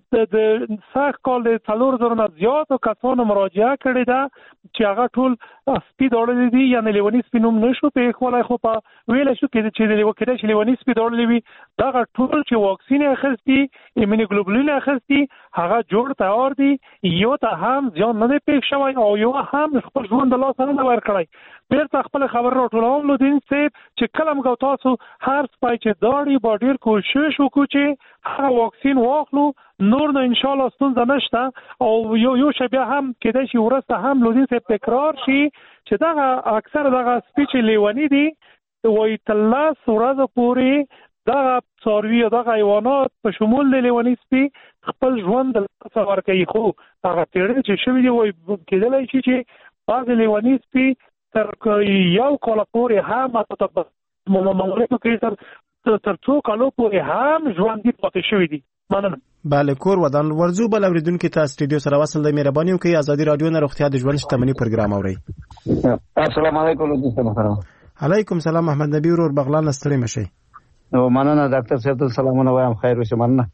د سخت کال د څلور زره نه زیاتو کسانو مراجعه کړې ده چې هغه ټول سپي داړلي دي، یعنې لیوني سپي نوم نشو پېښولی، خو په ویلی شو چې کېدای شي لیوني سپي داړلي وي. دغه ټول چې واکسین یې اخیستي، ایمونوګلوبولین یې اخیستي، هغه جوړ تیار دي، یو ته هم زیان نه دی پېښ شوی او یو هم خپل ژوند د لاسه نه دی ورکړی. بیرته خپل خبر راټولوم لودین صاحب چې کله موږ تاسو هر سپی چې داړي با ډېر کوشش وکړو چې هغه واکسین واخلو، نور نو ان شاء الله ستونزه نشته. او یو یو شی بیا هم کېدای شي وروسته هم لودین صاحب تکرار شي چې دغه اکثر دغه سپي چې لیوني دي وایي تر لس ورځو پورې دغه څاروي او دغه حیوانات په شمول د لیوني سپي خپل ژوند د لاسه ورکوي. خو هغه څېړنې چې شوي دي وایي کېدلی شي چې بعضې لیوني سپي تر یو کال پورې هم په مملکتو کې تر تر څو کالو پورې هم ژوندي پاتې شوي دي. مننه. بله کور ودان ورزو بل اوریدونکو ته استودیو سره وصل د مهرباني وکړئ. ازادي رادیو نه روغتیا د ژوند شتمنۍ پروګرام اورئ. السلام علیکم. علیکم سلام. محمد نبی ورور بغلان ستړي مشي. نو مننه ډاکټر صاحب، سلامونه وایم، خیر وشه. مننه.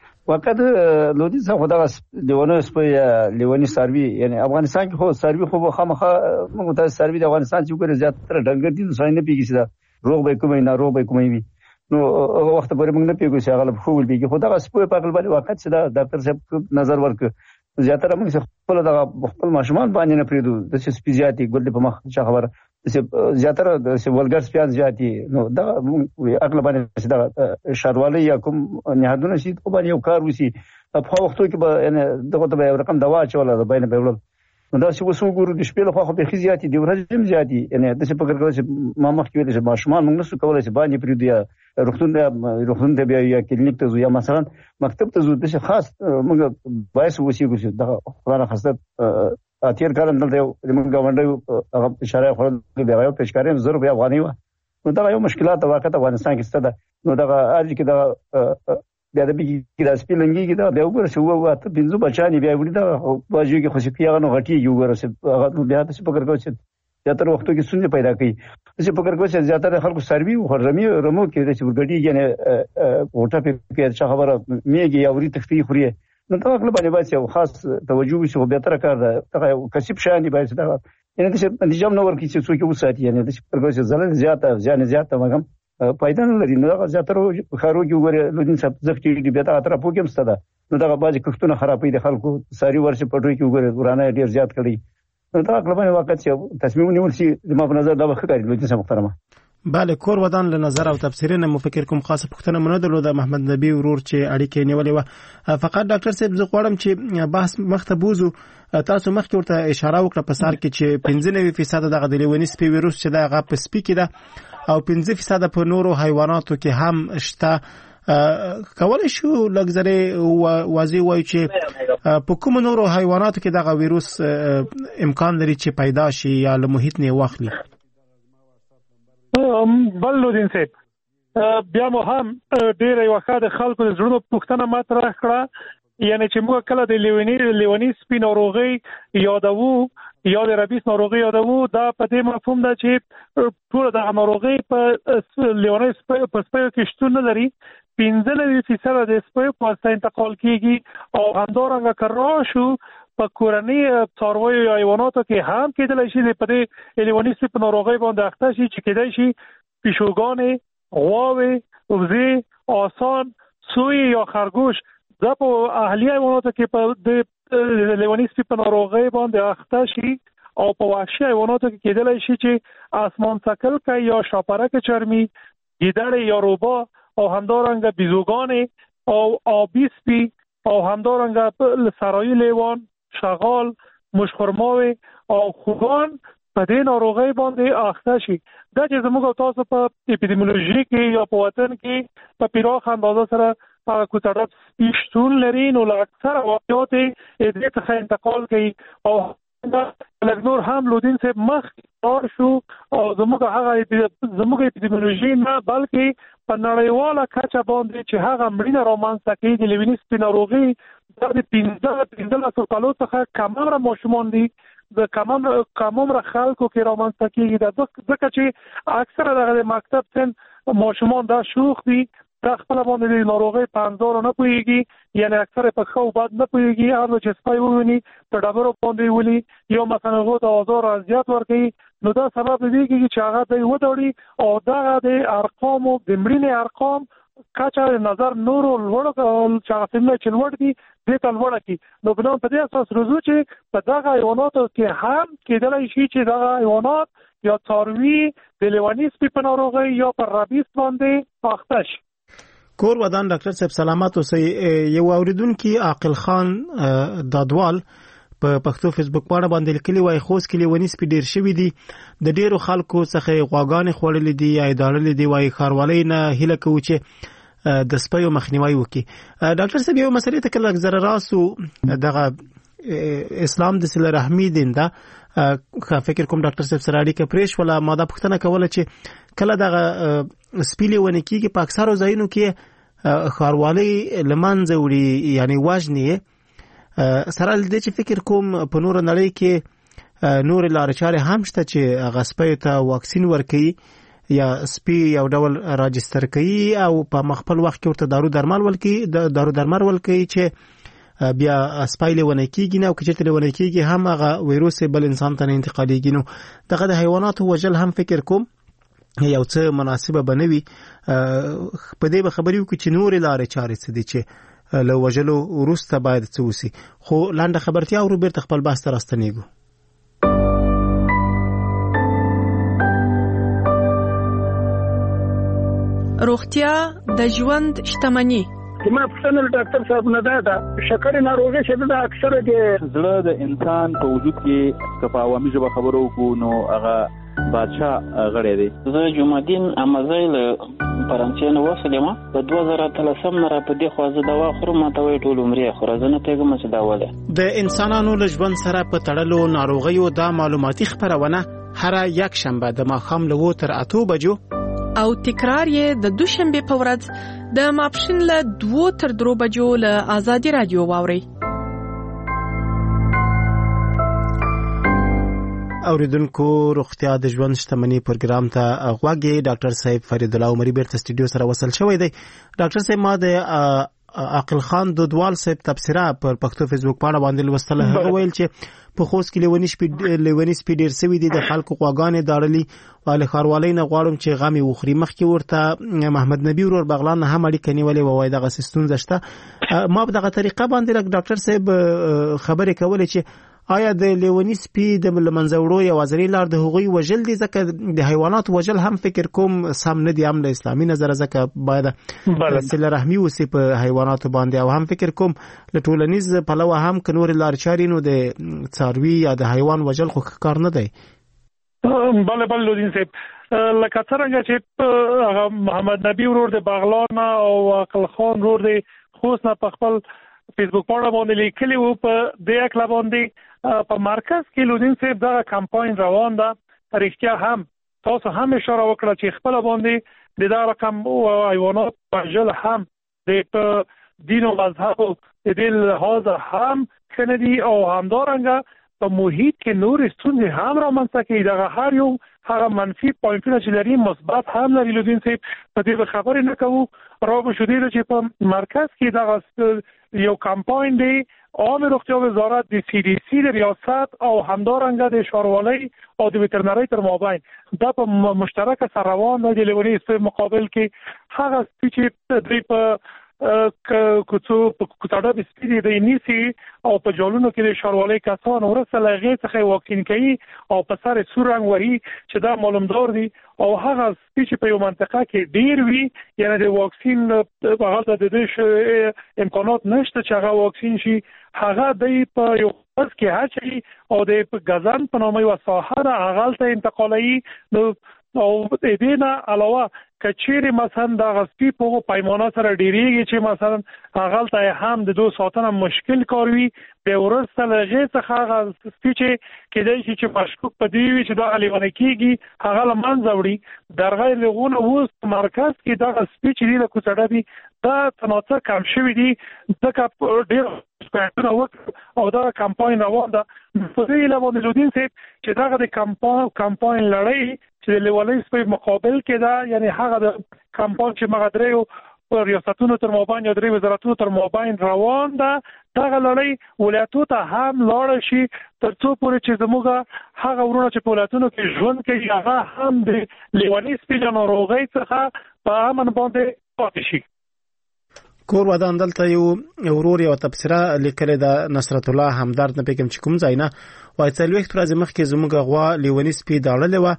وقت لودي صاحب دا لیونی سپي لیونی ساروي، یعنی افغانستان کې خو ساروي خو خامخا موږ ته ساروي د افغانستان چې وګورئ زیاتره ډنګر دي، ځای نه پیږي چې دا روغ به کومې نه روغ به کومې وي. نو هغه وخت پورې موږ نه پیږو چې هغه خو ول پیږي. خو دا سپي په خپل باندې وخت چې دا ډاکټر صاحب نظر ورکړ زیاتره موږ خپل دا خپل ماشومان باندې نه پریدو د سپي زیاتي ګل په مخ څه خبره زیاتره د ولګر سپیان زیاتي. نو دا عقل باندې دا شاروالي یا کوم نهادونه شي په باندې یو کار وسی په وختو کې به یعنی دغه ته رقم دوا چوله د بینه به ولل. نو دا چې وسو ګورو د شپې له خوا په خزياتي دی ورځم زیاتي، یعنی د څه فکر کوي چې ما مخ کې ویل چې ماشومان موږ نسو کولای چې باندې پریدو یا روغتون روغتون ته بیا یا کلینیک ته یا مثلا مکتب ته زو د خاص موږ باید وسی ګورو دغه قرآن خاصه اتیر کارم دلته موږ غونډه هغه اشاره خو د غیو پېشکاریم زر بیا افغاني و. نو دا یو مشکلات واقعا افغانستان کې ستده. نو دا ارج کې دا بیا د بیګي کې د سپیلنګي کې دا د وګور شو وته بنزو بچانی بیا وړي دا باجو کې خوشي کیغه نو غټي یو ګور سه هغه بیا د فکر کوي چې زیاتره وختو کې سنجه پیدا کوي. چې فکر کوي چې زیاتره خلکو سروي او رمي رمو کې چې ګډي یعنی وټه په کې خبره میږي یا وړي تخفي خوري. نو دا خپل باندې باید یو خاص توجه وشي، به تر کار ده هغه کسب شان دی باید دا یعنی چې نظام نو ورکی چې څوک وساتي، یعنی د فکر کوي چې زلل زیاته ځان زیاته مګم پایدا نه لري. نو دا زیاتره خارو کې وګوره لودین صاحب زختی دی به تا تر پوکم ستده. نو دا باز کښتونه خرابې د خلکو ساری ورشه پټوي کې وګوره ورانه ډیر زیات کړي. نو دا خپل باندې وخت چې تصمیم نیول شي د ما په نظر دا وخت کوي لودین صاحب محترمه. بله کور ودان له نظر او تفسیر نه مفکر کوم خاصه پښتنه مونږ درلوده محمد نبی ورور چې اړیکې نیولې و. فقط ډاکټر صاحب زه غواړم چې بحث مخته بوزو. تاسو مخکې ورته اشاره وکړه په سر کې چې پنځه نوي فیصد دغه د لیونی سپي ویروس چې دا غو په سپي کې ده او پنځه فیصد په نورو حیواناتو کې هم شته. کولای شو لګزره واضح وایي چې په کوم نورو حیواناتو کې دغه ویروس امکان لري چې پیدا شي یا له محیط نه واخلي؟ بل لودین صاحب بیا مو هم ډېر یو ښه د خلکو د زړونو پوښتنه مطرح کړه، یعنی چې موږ کله د لیونی لیونی سپي ناروغي یادوو یا د ربیس ناروغي یادوو، دا په دې مفهوم ده چې ټول د ناروغي په لیونی سپي په سپیو کې شتون نه لري. پنځه نوي فیصد د سپیو په واسطه انتقال کیږي او همدارنګه که راشو په کورني څارویو یا حیواناتو کې هم کېدلی شي په دې لیوني سپي په ناروغۍ باندې اخته شي، چې کېدای شي پیشوګانې، غواوې، وزې، آسان، سوی یا خرگوش دا په اهلي حیواناتو کې په د لیوني سپي په ناروغۍ باندې اخته شي. او په وحشي حیواناتو کې کېدلی شي چې اسمان څکلکی یا شاپرک چرمي، ګیدړې یا روبا او همدارنګه بیزوګانې او آبي سپي او همدارنګه سرایي لیوان، شغال، مشخورماوي او خوګان په دې ناروغۍ باندې اخته شي. دا چې زموږ تاسو په اپیډیمیولوژي کې یا په وطن کې په پراخ اندازه سره هغه کوڅړت سپي شتون لري، نو له اکثره واقعات یې دې څخه انتقال کوي. او لږ نور هم لودین صاحب مخکې شو او زموږ هغه زموږ اپیډیمیولوژي نه بلکې په نړیواله کچه باندې چې هغه مړینه رامنځته کوي د لیوني سپي ناروغي دا د پنځه پنځلسو کالو څخه کمره ماشومان دي د کمم کمومره خلکو کې رامنځته کیږي د ځکه چې اکثره د مکتب سن ماشومان دا شوخ دي دا خپل باندې د ناروغي په انځور نه پويږي یعنی اکثره په خو بد نه پويږي هغه چې سپای وونی په ډبرو باندې ولي یو مثلا غو د اوزار ازیات ورکي نو دا سبب دی چې هغه د ودوړي او دا د ارقام او د مړینې ارقام کاچا نظر نور لوړ چې هغه څنګه چې لوړ دي د تل وړ کی نو بنو په دې اساس روزو چې په دغه حیواناتو کې هم کېدلای شي چې دغه حیوانات یا څاروي د لیونی سپي په ناروغي یا پر رابیس باندې اخته شي. کور ودان ډاکټر صاحب سلامات اوسئ. یو اوریدونکو عاقل خان دادوال په پښتو فیسبوک باندې باندې لیکلی وای خوست کې لیونی سپي ډیر شوی دي د ډیرو خلکو څخه غواګانې خوړلې دي یا ادارلې دي وای خاروالۍ نه هله کوي چې د سپیو مخنیوي وکړي. ډاکټر صاحب یو مسلې ته کله زره راسو دغه اسلام د صله رحمی دین دا فکر کوم ډاکټر صاحب سره اړیکه پریش ولا ماده پښتنه کوله چې کله دغه سپیلې ونی کیږي په اکثر ځایونو کې خاروالۍ لمنځه وړي یعنی واجنی سره دې چې فکر کوم په نور نړۍ کې نور لارې چارې هم شته چې غسپې ته واکسین ورکړي یا سپي یو ډول راجستر کړي او په مخفل وخت کې ورته دارو درمل ورکړي د دارو درمل ورکړي چې بیا سپایله ونه کیږي نو چې تل ونه کیږي هم هغه وایروس بل انسان ته انتقالېږي. نو دغه د حیواناتو وجل هم فکر کوم یو څه مناسبه بنوي په دې به خبرې وکړي چې نور لارې چارې څه دي چې له وجلو ورسته باید څه وسی خو لاندې خبرتیا او بیرته خپل بحث ته راستنیږو. روغتیا د ژوند شتمنی. ما پښتنه ډاکټر صاحب نه دا شکر ناروغي چې دا اکثره د زړه د انسان په وجود کې کفاوامي ژبه خبرو کو نو هغه بادشاہ غړې دی. زه جمعدین امازیل فرانسې نو وسلم په دوه زره اتلسم نه را په دې خوازه دوا خورم ته وې ټول عمرې خورزنه پیغام څه دا وله. د انسانانو له ژوند سره په تړلو ناروغیو دا معلوماتي خبرونه هر یک شنبه د ماښام له تر اته بجو او تکرار یې د دوشنبه په ورځ د ماپښین له دوه تر درو بجو له آزادي رادیو واوري. اوریدونکو روغتیا د ژوند شتمنی پروګرام ته غواګي ډاکټر صاحب فرید الله عمری بیرته سټوډیو سره وصل شوی دی. ډاکټر صاحب ما د عاقل خان دودوال صاحب تبصره پر پښتو فیسبوک باندې باندې وستله هغه ویل چې په خوست کې لیونی سپی لیونی سپی ډیر سوي دي د خلکو غواګانې داړلي والي خاروالۍ نه غواړم چې غامي وخري مخکې ورته محمد نبی ورور بغلان هم اړیکه نیولې وای دغه سیستم زشته ما په دغه طریقه باندې ډاکټر صاحب خبرې کولې چې آیا د لیونی سپی د منځوړو یا وزري لار د هغوی وجل دي ځکه د حیوانات وجل هم فکر کوم سم نه دي هم د اسلامي نظر ځکه باید صله رحمی وسی په حیوانات باندې او هم فکر کوم له ټولنیز پلوه هم کنور لار چاري نو د څاروي یا د حیوان وجل خو کار نه دی. بله بله لودین صاحب لکه څنګه چې محمد نبی ورور د بغلان او عاقل خان ورور د خوست نه په خپل فیسبوک باندې لیکلي وو په دې اکلا باندې په مرکز کې لودین صاحب دا کمپاین روان ده. رښتیا هم تاسو هم اشاره وکړه چې خپل باندې د دا رقم حیوانات وژل هم د دین او مذهب د دې لحاظ هم کندي او همدارنګه په محیط کې نور ستونزې هم رامنځته کوي. دغه هر یو هغه منفي پوینټونه چې لري مثبت هم لري. لودین صاحب په دې خبرې نه کوو را به شو دې چې په مرکز کې دغه یو کمپاین دی عام روغتیا وزارت د سی ډي سی د ریاست او همدارنګه د ښاروالۍ او د وترنرۍ تر مابین دا په مشترکه سره روان دی. د لیونی سپي مقابل کې هغه سپي چې دوی په کوڅو په کوڅاډه د سپي د نیسی او په جالونو کې د ښاروالۍ کسان ورسره لغې څخه واکسین کوي او په سر سورنګ وهي چې دا معلومدار دي او هغه سپي چې په یو منطقه کې ډیر وي یعنی د واکسین په حالت د دې امکانات نشته چې هغه واکسین شي هغه د په یو پس کې هڅي او د غزان په نامه یو ساحه د هغه ته انتقالي نو او د دې نه علاوه کچېری مثلا د غسپی په پیمانه سره ډیریږي چې مثلا هغه ته هم د دوه ساتنه مشکل کاروي به ورسته لږه څخه هغه سپی چې کېدای شي چې مشکوک پدې وي چې دا لیونه کېږي هغه لمنځه وړي درغه لغونه اوس مرکز کې دا سپی چې د کوڅړه دي دا تناڅه کم شوی دي ځکه ډېر فعالیتونه وکړو او دا کمپاین روان ده. په دې اله باندې لودین صاحب چې دغه د کمپاین کمپاین لړۍ چې د لیونی سپي مقابل کې ده، یعنی هغه د کمپاین چې مغدریو پر ریاستونو تر مابین یا درې وزارتونو تر مابین روان ده، دغه لړۍ ولایتو ته هم لاړ شي تر څو پورې چې زموږ هغه ورونه چې په ولایتونو کې ژوند کوي هغه هم د لیونی سپي د ناروغۍ څخه په امن باندې پاتې شي. کور ودان دلته یو ورور یو تبصره لیکلې ده، نصرت الله همدرد نه پېکم چې کوم ځای نه وای څلوېښت ورځې مخکې زموږ غوا لیونی سپي داړلې وه،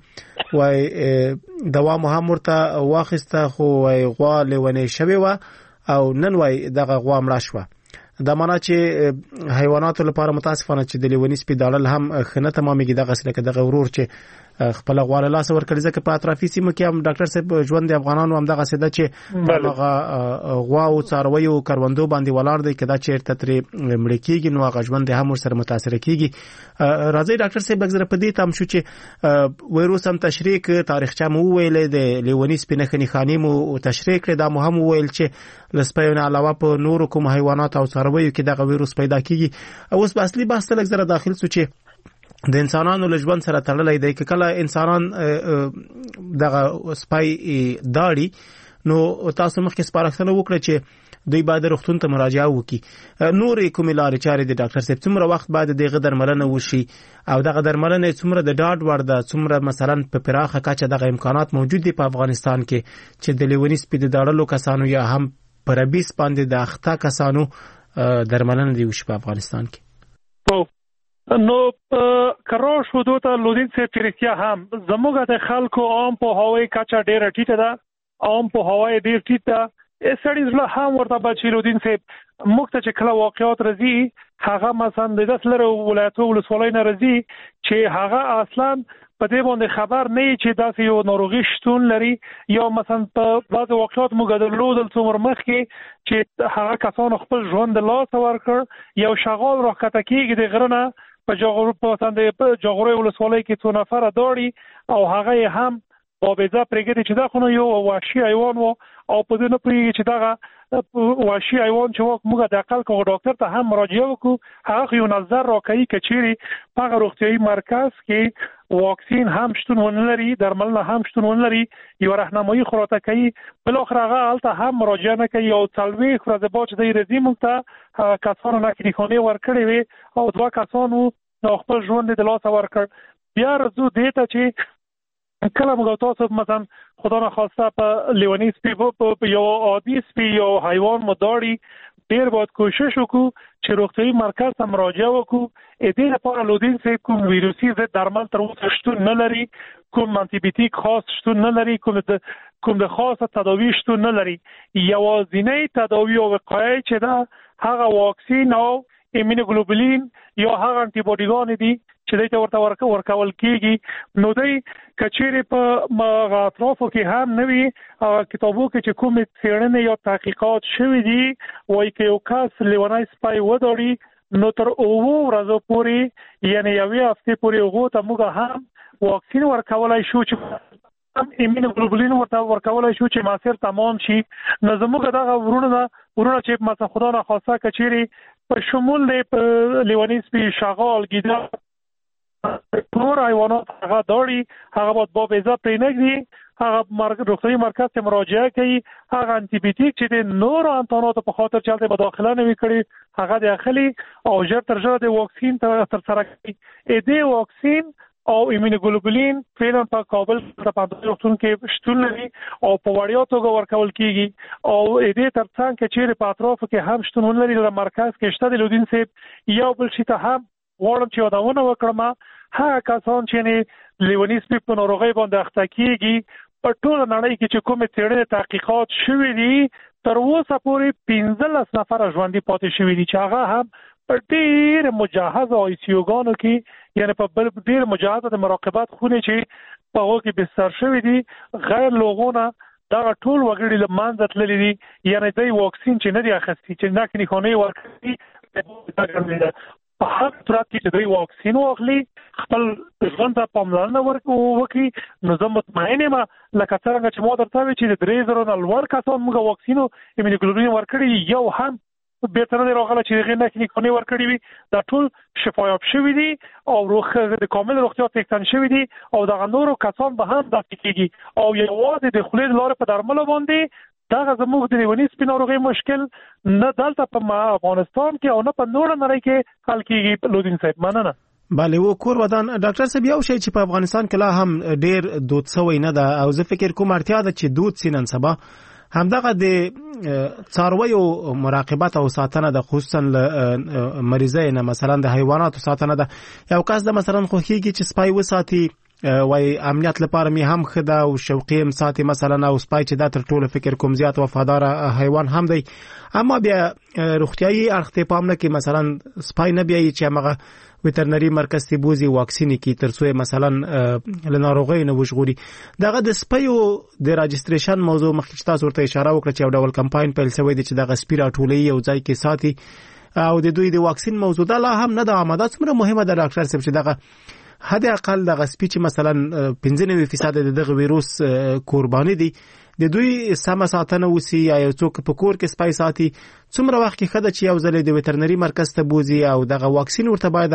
وای دوا مو هم ورته واخیسته خو وای غوا لیونی شوې وه او نن وای دغه غوا مړه شوه. دا معنا چې حیواناتو لپاره متاسفانه چې د لیونی سپي داړل هم ښه نه تمامېږي، دغسې لکه دغه ورور چې خپل غوا له لاسه ورکړي، ځکه په اطرافي سیمو کې هم ډاکټر صاحب ژوند د افغانانو هم دغسې ده چې هغه غوا او څارویو کروندو باندې ولاړ دی، که دا چېرته ترې مړه کېږي نو هغه ژوند هم ورسره متاثره کېږي. راځئ ډاکټر صاحب لږ زره په دې تم شو چې ویروس هم تشریح کړ، تاریخچه مو وویلې، د لیوني سپي نښې نښانې مو تشریح کړې، دا مو هم وویل چې له سپیو نه علاوه په نورو کوم حیوانات او څارویو کې دغه ویروس پیدا کېږي. اوس به اصلي بحث ته لږ زره داخل سو چې د انسانانو له ژوند سره تړلی دی، که کله انسانان دغه سپی داړي نو تاسو مخکې سپارښتنه وکړه چې دوی باید روغتون ته مراجعه وکړي. نورې کومې لارې چارې د ډاکټر صاحب څومره وخت باید دغه درملنه وشي او دغه درملنه څومره د ډاډ وړ ده، څومره مثلا په پراخه کچه دغه امکانات موجود دي په افغانستان کې چې د لیوني سپي د داړلو کسانو یا هم په ربیس باندې د اخته کسانو درملنه دی وشي په افغانستان کې؟ نو کرو شودو ته لودین صاحب چې رښتیا هم زموږ د خلکو عام په هوای کچه ډېره ټیټه ده، عام په هوای ډېر ټیټ ده. سړي زړه هم ورته بچي لودین صاحب موږ ته چې کله واقعات راځي هغه مثلا د داس لره ولایتو ولسوالۍ نه راځي چې هغه اصلا په دې باندې خبر نه چې داسې یو ناروغي شتون لري، یا مثلا په بعض واقعات موږ درلودل څومره مخکې چې هغه کسانو خپل ژوند د لاسه ورکړ، یو شغال راښکته کېږي د غره نه په جاغوري ولسوالۍ کې څو نفره داړي او هغه یې هم بابیزه پرېږدي چې دا خو یو وحشي حیوان و او په دې نه پوهېږي چې دغه وحشي حیوان چې واک موږ د عقل کو ډاکټر ته هم مراجعه وکړو، هغه یو نظر راکوي که چیرې په هغه روغتیایي مرکز کې واکسین هم شتون ونه لري، درملنه هم شتون ونه لري، یو راهنمایي خو راته کوي، بالاخره هغه هلته هم مراجعه نه کوي او څلوېښت ورځې بعد چې دی راځي موږ ته هغه کسانو نښې نښانې ورکړې وې او دوه کسانو خپل ژوند یې د لاسه ورکړ. بیا راځو دې ته چې کله موږ تاسو مثلا خدا نخواسته په لیونی سپي په یو عادي سپي یو حیوان مو داړي، ډېر باید کوشش وکړو چې روغتیایي مرکز ته مراجعه وکړو. دې لپاره لودین صاحب کوم ویروسي ضد درمل تر اوسه شتون نه لري، کوم انټي خاص شتون نه لري، کوم د کوم د خاصه تداوی شتون نه لري. یوازینی تداوی او وقایه چې دا هغه واکسین او ایمونوګلوبولین یا هغه انټي باډیګان دي چې دوی ته ورته ورکول کېږي. نو دوی که چیرې په اطرافو کې هم نه وي کتابو کې چې کومې څېړنې یا تحقیقات شوي دي وایي که یو کس لیونی سپی وداړي نو تر اوو ورځو پورې یعنې یوې هفتې پورې هغو ته موږ هم واکسین ورکولی شو چې هم ایمونوګلوبولین ورته ورکولی شو چې ماسیر تمام شي. نو زموږ دغه ورونه ورونه چې مثلا خدا نخواسته که چیرې په شمول دی په لیونی سپي شغال ګیدړ ټول حیوانات هغه داړي هغه باید بابیزه پرې نږدي، هغه روغتیایي مرکز ته مراجعه کوي، هغه انټي چې د نورو امکاناتو په خاطر چې هلته مداخله نه وي کړې هغه د اخلي او ژر تر ژره د واکسین ترسره کوي. دې واکسین او ایمونوګلوبولین فعلا په کابل د پوهنتون روغتون کې شتون لري او په وړیا توګه ورکول کېږي او دې تر څنګ که چیرې په اطرافو کې هم شتون ونه لري د مرکز کې شته د لودین صاحب یو بل شي ته هم غواړم چې یادونه وکړم هغه کسان چې لیونی سپي په ناروغۍ باندې اخته کېږي په ټوله نړۍ کې چې کومې څېړنې تحقیقات شوي دي تر اوسه پورې پنځلس نفره ژوندي پاتې شوي دي چې هغه هم په ډېر مجهزه آی سی یوګانو کې یعنې په ډېر مجهزه د مراقبت خونې چې په هغو کې بستر شوي دي غیر لوغونه دغه ټول وګړي له منځه تللي دي، یعنې دی واکسین چې نه دي اخیستي چې نښې نښانې ورکړي په هر صورت کې چې دوی واکسین واخلي خپل ژوند ته پاملرنه وکړي نو زه مطمئن یم لکه څرنګه چې ما درته وویل چې د درې زرو نه لوړ کسان موږ واکسین او ایمونوګلوبولین ورکړي یو هم بیرته نه راغله چې هغې نښې نښانې ورکړي وي، دا ټول شفایاب شوي دي او روغ د کامل روغتیا څښتن شوي دي او دغه نورو کسان به هم داسې کېږي او یوازې د خولې د لارې په درملو باندې دغه زموږ د لیوني سپي ناروغۍ مشکل نه دلته په افغانستان کې او نه په نوره نړۍ کې حل کېږي. لودین صاحب مننه. بله و کور ودان ډاکټر صاحب یو شی چې په افغانستان کې لا هم ډیر دود سوی نه ده او زه فکر کوم اړتیا ده چې دود سي نن سبا همدغه د څارویو مراقبت او ساتنه د خصوصا مریضۍ نه مثلا د حیواناتو ساتنه ده. یو کس د مثلا خوښیږي چې سپای وساتي وای امنیت لپاره می هم خدا او شوقي هم ساتي مثلا او سپای چې د تر ټولو فکر کوم زیات وفادار حیوان هم دی، اما بیا روغتیايي اړخ ته پام نه کې مثلا سپای نه بیا چې هغه ویټرنری مرکز ته بوزي واکسین کی ترڅو مثلا لناروغي نه وژغوري. دغه د سپیو د راجستریشن موضوع مخکې تاسو ورته اشاره وکړه چې یو ډول کمپاین پیل شوی دی چې دغه سپی راټولي او ځای کې ساتي او د دوی د واکسین موضوع دا لا هم نه د آماده. څومره مهمه ده ډاکټر صاحب چې دغه حد اقل دغه سپی چې مثلا پنځه نوي فیصد دغه ویروس قرباني دي د دوی سم ساتنه وسی یا یو څوک په کور کې سپای ساتي څومره وخت کې خده چې یو ځل د ویټرنری مرکز ته بوزي او دغه واکسین ورته باید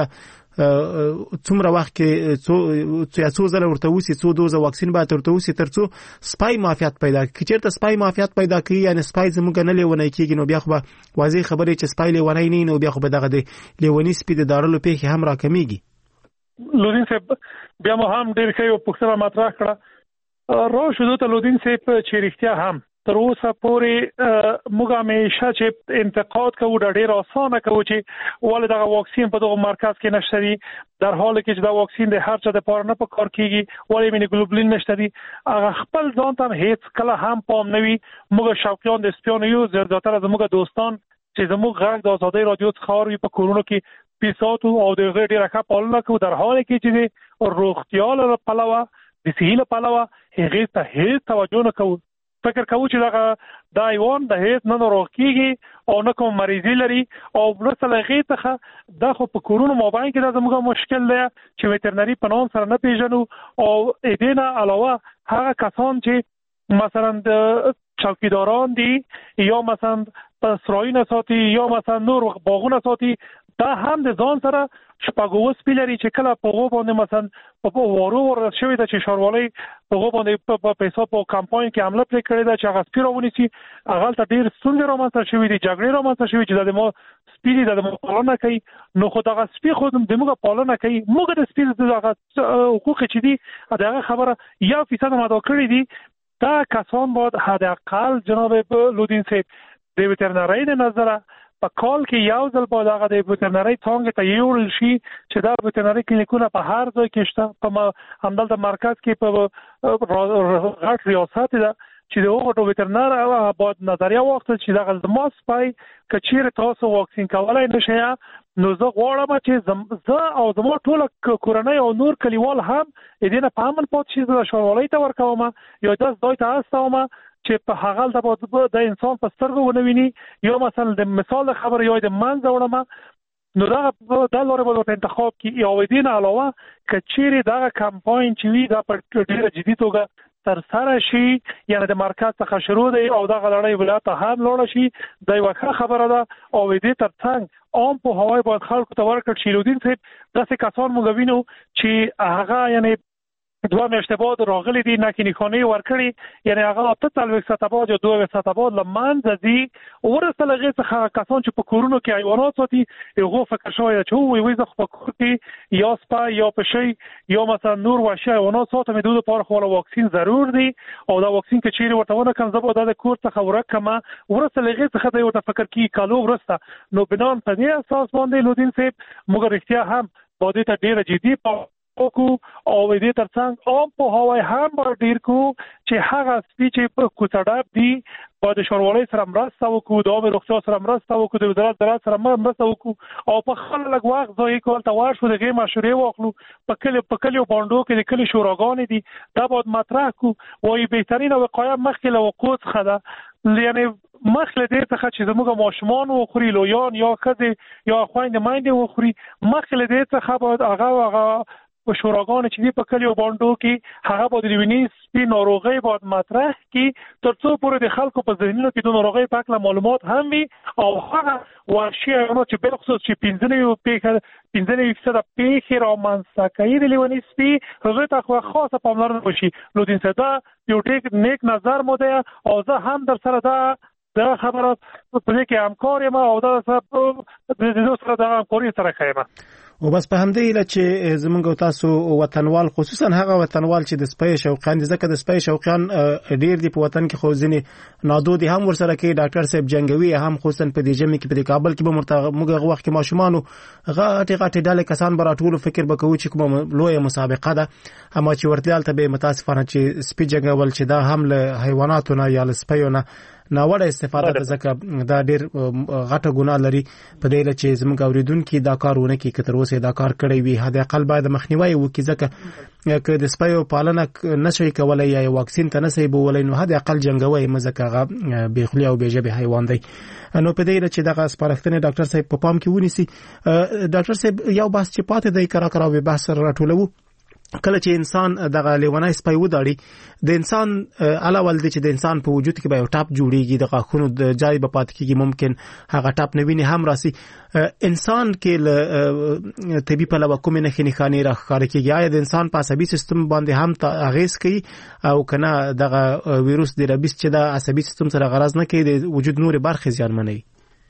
څومره وخت کې څو څو ځله ورته وسی څو دوزه واکسین باید ورته وسی ترڅو سپای معافیت پیدا کړي. چیرته سپای معافیت پیدا کړي یعنی سپای زموږ نه لیونی کېږي نو بیا خو به واضح خبرې چې سپای لیونی نه نو بیا خو به دغه د لیونی سپی د دارلو پیښې هم راکمیږي. لودین صاحب بیا مو هم ډېر ښه یو پوښتنه مطرح کړه. را شدو ته لودین صاحب چې رښتیا هم تر اوسه پورې موږ همیشه چې انتقاد کوو دا ډېر اسانه کوو چې ولې دغه واکسین په دغه مرکز کې نشته دي، در حالی کې چې دا واکسین د هر چا دپاره نه په کار کېږي، ولې ایمونوګلوبولین نشته دي. هغه خپل ځان ته هېڅ کله هم پام نه وي. موږ شوقیان د سپیانو یو، زیاتره زموږ دوستان چې زموږ غږ د ازادۍ رادیو څخه اوري په کورونو کې پیساتو او د هغې ډېره ښه پالنه کوو، در حالی کې چې د روغتیا له پلوه د صحي له پلوه هغې ته هېڅ توجه نه کوو. فکر کوو چې دغه دا حیوان د هېڅ نه ناروغ کېږي او نه کوم مریضي لري او وروسته له هغې څخه دا خو په کورونو مابین کې دا زموږ مشکل دی چې ویټرنري په نام سره نه پېژنو او دې نه علاوه هغه کسان چې مثلا د چوکیداران دي یا مثلا په سرایونه ساتي یا مثلا نور باغونه ساتي، دا هم د ځان سره شپږ سپي لري چې کله په هغو باندې مثلا په وارو ورځ شوې ده چې ښاروالۍ په هغو باندې په پیسو په کمپاین کې حمله پرې کړې ده چې هغه سپي راونیسي. هغلته ډېر ستونزې رامنځته شوي دي، جګړې رامنځته شوي چې دا د ما سپي دي دا د ما پالنه کوي. نو خو دغه سپي خو د موږ پالنه کوي، موږ د سپي دغه حقوق چې دي دغه خبره یو فیصد مدا کړي دي. دا کسان باید حداقل جناب لودین صاحب د ویټرنرۍ د نظره په کال کې یو ځل باید هغه د ویټرنرۍ څانګې ته یوړل شي چې دا ویټرنرۍ کلینیکونه په هر ځای کې شته. په همدلته مرکز کې په غټ ریاست ده چې د هغو ویټرنر باید نظریه واخلي چې دغه زما سپی که چیرې تاسو واکسین کولی نه شئ نو زه غواړم چې زه او زما ټوله کورنۍ او نور کلیوال هم دې نه په امن پاتې شي. زه ښاروالۍ ته ورکوم یا داسې ځای ته استوم چې په هغه هلته د انسان په سترګو ونه ویني یا مثلا د مثال د خبر یا د منځه وړم نو دغه دا لارې به ورته انتخاب کړي. او دې نه علاوه که چیرې دغه کمپاین چې وي دا په ډېره جدي توګه تر سره شي یعنی د مرکز څخه شروع دی او دغه لړۍ ولایت ته هم لاړه شي، دا یوه ښه خبره ده. او دې تر څنګ عام پوهاوی باید خلکو ته ورکړل شي. لودین صاحب داسې کسان موږ وینو چې هغه یعنی دوه میاشتې بعد راغلي دي نښې نښانې ورکړي، یعنی هغه اته څلوېښت ساعته بعد یا دوه ساعته بعد له منځه ځي. وروسته له هغې څخه هغه کسان چې په کورونو کې حیوانات ساتي هغو فکر شوی ده چې ووایي وایي زه خو په کور کې یا سپی یا پشۍ یا مثلا نور وحشي حیوانات ساتم، د دوی دپاره خو واکسین ضرور دی او دا واکسین که چیرې ورته ونه کړم زه به دا د کور څخه ورک کړم. وروسته له هغې څخه دی ورته فکر کېږي کالو وروسته. نو بنان په دې اساس باندې لودین صاحب موږ رښتیا هم باید دې ته ډېره جدي پام وکړو او دې تر څنګ عام پوهاوی هم باید ډېر کړو چې هغه سپي چې په کوڅه ډب دي باید د ښاروالۍ سره مرسته وکړو، د عامې روغتیا سره مرسته وکړو، د وزارت زراعت سره مرسته وکړو او په خپله لږ وخت ضایع کول ته ورشو، د هغې مشورې واخلو. په کلي په کلیو بانډو کې د کلي شوراګانې دي دا باید مطرح کړو. وایي بهترینه وقایه مخکې له وقوع څخه ده، یعنې مخکې له دې څخه چې زموږ ماشومان وخوري، لویان یا ښځې یا خویندې میندې وخوري، مخکې له دې څخه باید هغه هغه په شوراګانو چې دی په کلیو باندې کې هغه به د لیونی سپي ناروغي باید مطرح کې ترڅو پورې د خلکو په ذهنونو کې د ناروغي په اړه معلومات هم وي او هغه وحشي حیوانات چې بل خصوص چې پنځه نوي پیښه پنځه نوي فیصده پیښې رامنځته کوي د لیونی سپي هغوی ته خو خاصه پاملرنه وشي. نو د انسدا یو ټیک نیک نظر مو دی او زه هم در سره دا دا خبره په دې کې همکار یم او دا د دې سره د همکارۍ سره خیمه او بس په همدې اله چې زمونږ تاسو وطنوال خصوصا هغه وطنوال چې د سپي شوقیان دي ځکه د سپي شوقیان ډیر دي په وطن کې خو ځینې نادودي هم ورسره کې ډاکټر صاحب جنگوي هم خصوصا په دې جمع کې په کابل کې به مرتغه موږ وخت کې ماشومان غاټي غاټي ډالې کسان براتول فکر وکوي چې کومه لویه مسابقه ده اما چې ورتيال ته به متاسفانه چې سپي جنگول چې دا هم له حیواناتو نه یا له سپيو نه ناوړه استفاده ده ځکه دا ډیر غټه ګناه لري په دې لچې زموږ اوریدونکو دا کارونه کوي کتر اوسه دا کار کړی وي هدا اقل باید مخنیوي وکړي ځکه که د سپیو پالنه نشي کولای یا واکسین ته نشي بولای نو هدا اقل جنگوي مزکه به خلی او به جبه حیوان دی. نو په دې لچې دغه سپارښتنه ډاکټر صاحب په پام کې ونیسي. ډاکټر صاحب یو بحث چې پاتې دی کرا کرا به بحث راټولو کله چې انسان دغه لیونای سپي وداړي د انسان علاوه د چې د انسان په وجود کې به یو ټاپ جوړیږي د غاښونو د جای په پات کېږي ممکن هغه ټاپ نوینه هم راسي انسان کې له طبي په لور کومه نه خني راخاره کېږي آیا د انسان په عصبي سیستم باندې هم اغیز کوي او کنه دغه ویروس د ربیس چې د عصبي سیستم سره غرض نه کوي د وجود نور برخې زیانمنوي.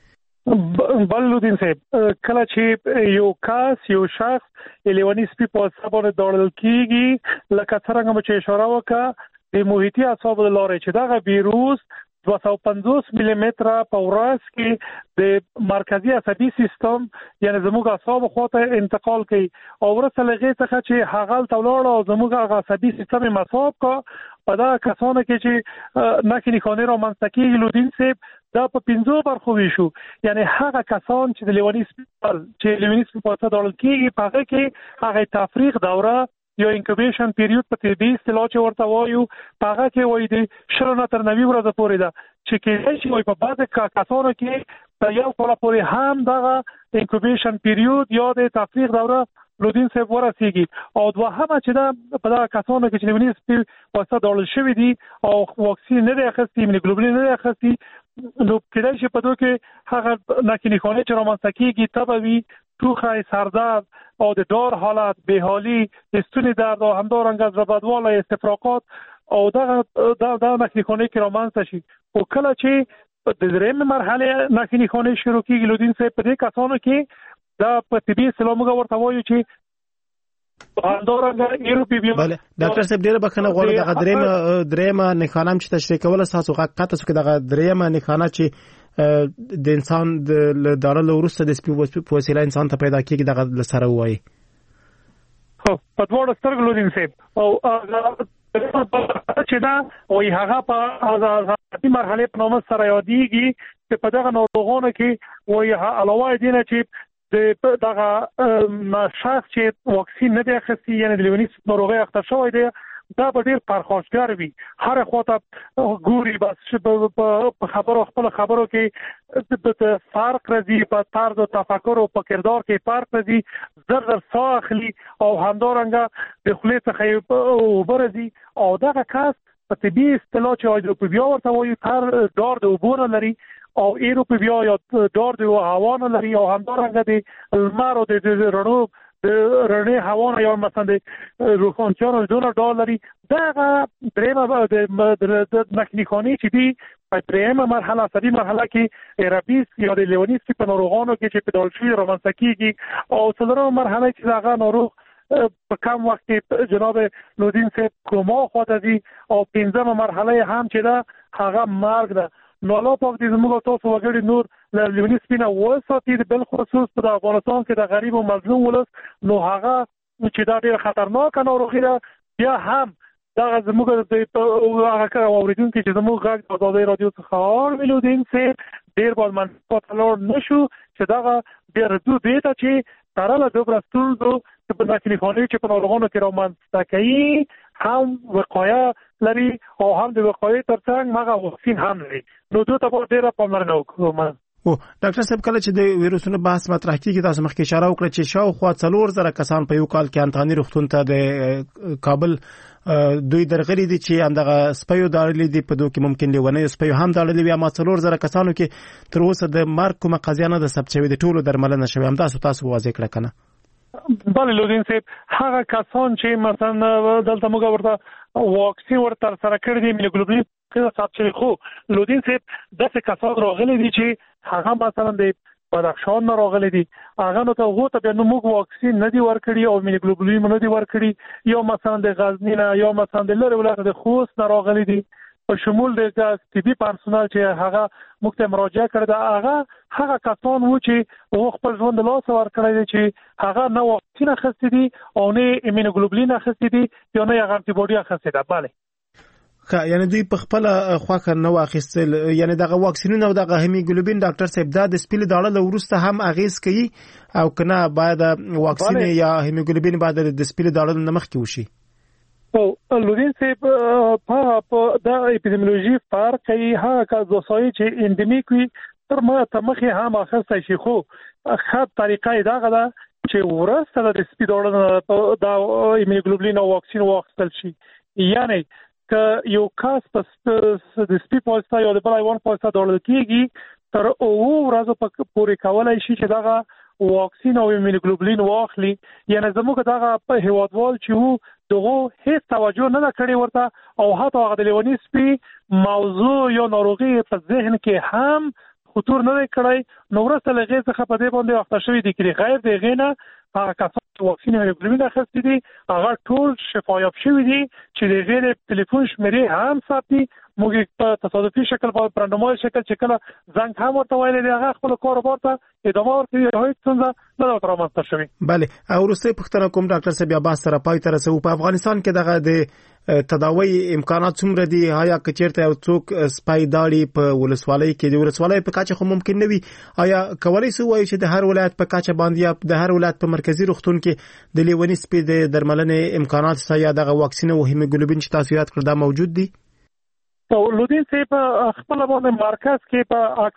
بلودین صاحب کله چې یو کس یو شخص لیونی سپي په سبب داړل کیږي لکه څنګه مو چې اشاره وکړه د محیطي اعصابو لارې چې دغه ویروس دوه سوه پنځوس ملي متره په ورځ کې د مرکزی عصبي سیستم یعنی زموږ اعصاب خواته انتقال کوي او ورسره لږه څخه چې هغه تولور او زموږ عصبي سیستم مساوب کا په دا کسانو کې چې ناکینی خانه را منځکي لودین صاحب دا په پنځو برخو ویشو یعنی هغه کسان چې د لیونی سپي چې لیونی سپي په څیر ډول کېږي په هغه کې هغه تفریق دوره یا انکوبیشن پیریود په طبي اصطلاح چې ورته وایو په هغه کې وایي د شل نه تر نوي ورځې پورې ده چې کېدای شي وایي په بعضې کسانو کې په یو کال پورې هم دغه انکوبیشن پیریود یا د تفریق دوره لودین صاحب ورسیږي او دوهمه چې دا په دغه کسانو کې چې لیونی سپي په څیر ډول شوي دي او واکسین نه دی اخیستی ایمونوګلوبولین نه دی اخیستی نو کېدای شي په دوی کې هغه ناکیني خانه چې رامنځته کېږي تبه وي ټوخی سردرد او د ډار حالت بېحالي ستوني درد او همدارنګه زړه بدوالی استفراقات او دغه دا ناکیني خانه کې رامنځته شي خو کله چې د درېیمې مرحلې ناکیني خانې شروع کېږي لودین صاحب په دې کسانو کې دا په طبي اصطلاح موږ ورته وایو چې همدارنګه ایروپي بیا بله ډاکټر صاحب ډېره بخښنه غواړم دغه درېیمه درېیمه نښانه هم چې تشریح کول ستاسو غږ تاسو کې دغه درېیمه نښانه چې د انسان د دارلو وروسته د سپي په وسیله انسان ته پیدا کېږي دغه سره وایي خو په دواړو سترګو لودین صاحب او چې دا وایي هغه په ازادي مرحلې په نامه سره یادېږي چې په دغه ناروغانو کې وایي علاوه دې نه چې د دغه شخص چې واکسین نه دی اخیستی یعنی د لیونی ناروغي اخته شوی دی دا به ډېر پرخاشګر وي هر خواته ګوري بس په خبرو خپل خبرو کې د فرق راځي په طرز تفکر او په کردار کې فرق راځي زر زر ساه اخلي او همدارنګه د خولې څخه اوبه راځي او دغه کس په طبي اصطلاح چې هایدروفوبیا ورته وایي هر ډار د اوبو نه لري او ایروپیا یا ډار د هوا نه لري او همدارنګه د لمر او د رڼو د رڼې هوا نه یا مثلا د روښانتیانو دونه ډار لري دغه درېیمه د ناکیني خانې چې دي په درېیمه مرحله عصبي مرحله کې ربیس یا د لیوني سپي په ناروغانو کې چې په ډول شوي رامنځته کېږي او څلورمه مرحله چې هغه ناروغ په کم وخت کې جناب لودین صاحب کوما خواته ځي او پنځمه مرحله هم چې ده هغه مرګ ده نو الله پاک دې زموږ تاسو وګړي نور له لیوني سپي نه وساتي بل خصوص په افغانستان کې د غریب او مظلوم ولس نو هغه چې دا ډېر خطرناک ناروغي ده بیا هم دغه زموږ د هغه اوریدونکو چې زموږ غږ د آزادۍ رادیو څخه اوري لودین صاحب ډېر باید منفعت لور نشو چې دغه ډېر دو دې ته چې تراله دوبره ستونزو چې په ناکیني خانې چې په ناروغانو کې رامنځته کوي هم وقایه لري او هم د وقایې ترڅنګ هغه واکسین هم لري نو دوی ته باید ډېره پاملرنه وکړو او ډاکټر صاحب کله چې د ویروسونو بحث مطرح کیږي تاسو مخکې اشاره وکړه چې شاوخوا څلور زره کسان په یو کال کې انتاني روغتون ته د کابل دوی درغلي دي چې اندغه سپیو داړلې دي په دوه کې ممکن لیونی سپیو هم داړلې وي اما څلور زره کسانو کې تر اوسه د مرګ کومه قضیه نه ده ثبت شوې د ټولو درملنه شوې هم تاسو تاسو واضح کړه کنه بله لودین صاحب هغه کسان چې مثلا دلته موږ ورته واکسین ورته سره کړی دي میلوګلوبین کې ثبت شوی خو لودین صاحب داسې کسان راغلي دي چې هغه مثلا د بدخشان نه راغلي دي هغه نو ته غوته به نو موږ واکسین نه دی ورکړي او میلوګلوبین نه دی ورکړي یا مثلا د غزنی نه یا مثلا د لری ولایت د خوست نه راغلي دي په شمول د طبي پرسونل چې هغه موږ ته مراجعه کړې ده هغه هغه کسان وو چې هغه خپل ژوند له لاسه ورکړی دی چې هغه نه واکسین اخیستی دي او نه ایمونوګلوبولین اخیستی دي یا نه هغه انټي باډي اخیستی ده bale خا یعنی دوی په خپل خواخه نو اخیستل یعنی دغه واکسینونه او دغه هیموګلوبین ډاکټر صاحب دا د سپیل داړه ورسته هم اغیز کوي او کنه باید واکسین یا هیموګلوبین باید د سپیل داړه نه مخ کې وشي او لودین صاحب په د اپیدمیولوژي فرق کوي هغه ځای چې اندمیک وي تر ما ته مخه هم اخیسته شي خو خاص طریقې دغه ده چې ورسته د سپیل داړه د هیموګلوبین او واکسین واخیستل شي یعنی که یو کس په د سپی پوسټا یا د بل ایوان پوسټا ډول کېږي تر او ورځو پورې کولای شي چې دغه واکسین او ایمونوګلوبولین واخلي یعنی زموږ دغه په هیوادوال چې وو دغه هیڅ توجه نه کړی ورته او حتی هغه د لیونی سپی موضوع یا ناروغي په ذهن کې هم خطور نه کړی نو ورسته لږه څخه په دې باندې وخت شوی دی چې غیر دغه نه هغه کسان چې واکسین ایمونوګلوبولین اخیستی دي هغه ټول شفایاب شوی دي چې د غیر ټلیفون شمیرې هم ساتي موږ په تصادفي شکل په پرندمای شکل چې کله زنګ هم ورته ویل دی هغه خپل کار ورته ادامه ورکوي هیڅ څنګه نه ترامسته شوی bale او وروسته پښتنه کوم ډاکټر صاحب بیا سره پای تر سو په افغانستان کې دغه د تداوی امکانات څومره دي آیا کچیرته یو څوک سپای داړي په ولسوالۍ کې د ولسوالۍ په کاچه خو ممکن نه وي آیا کولای سو وایي چې د هر ولایت په کاچه باندې د هر ولایت په مرکزی روغتون کې د لیونی سپي د درملنې امکانات سیا دغه واکسین او هیموګلوبین چې تاسو یاد کړل دا موجود دي او لودین صاحب خپل باندې مرکز کې په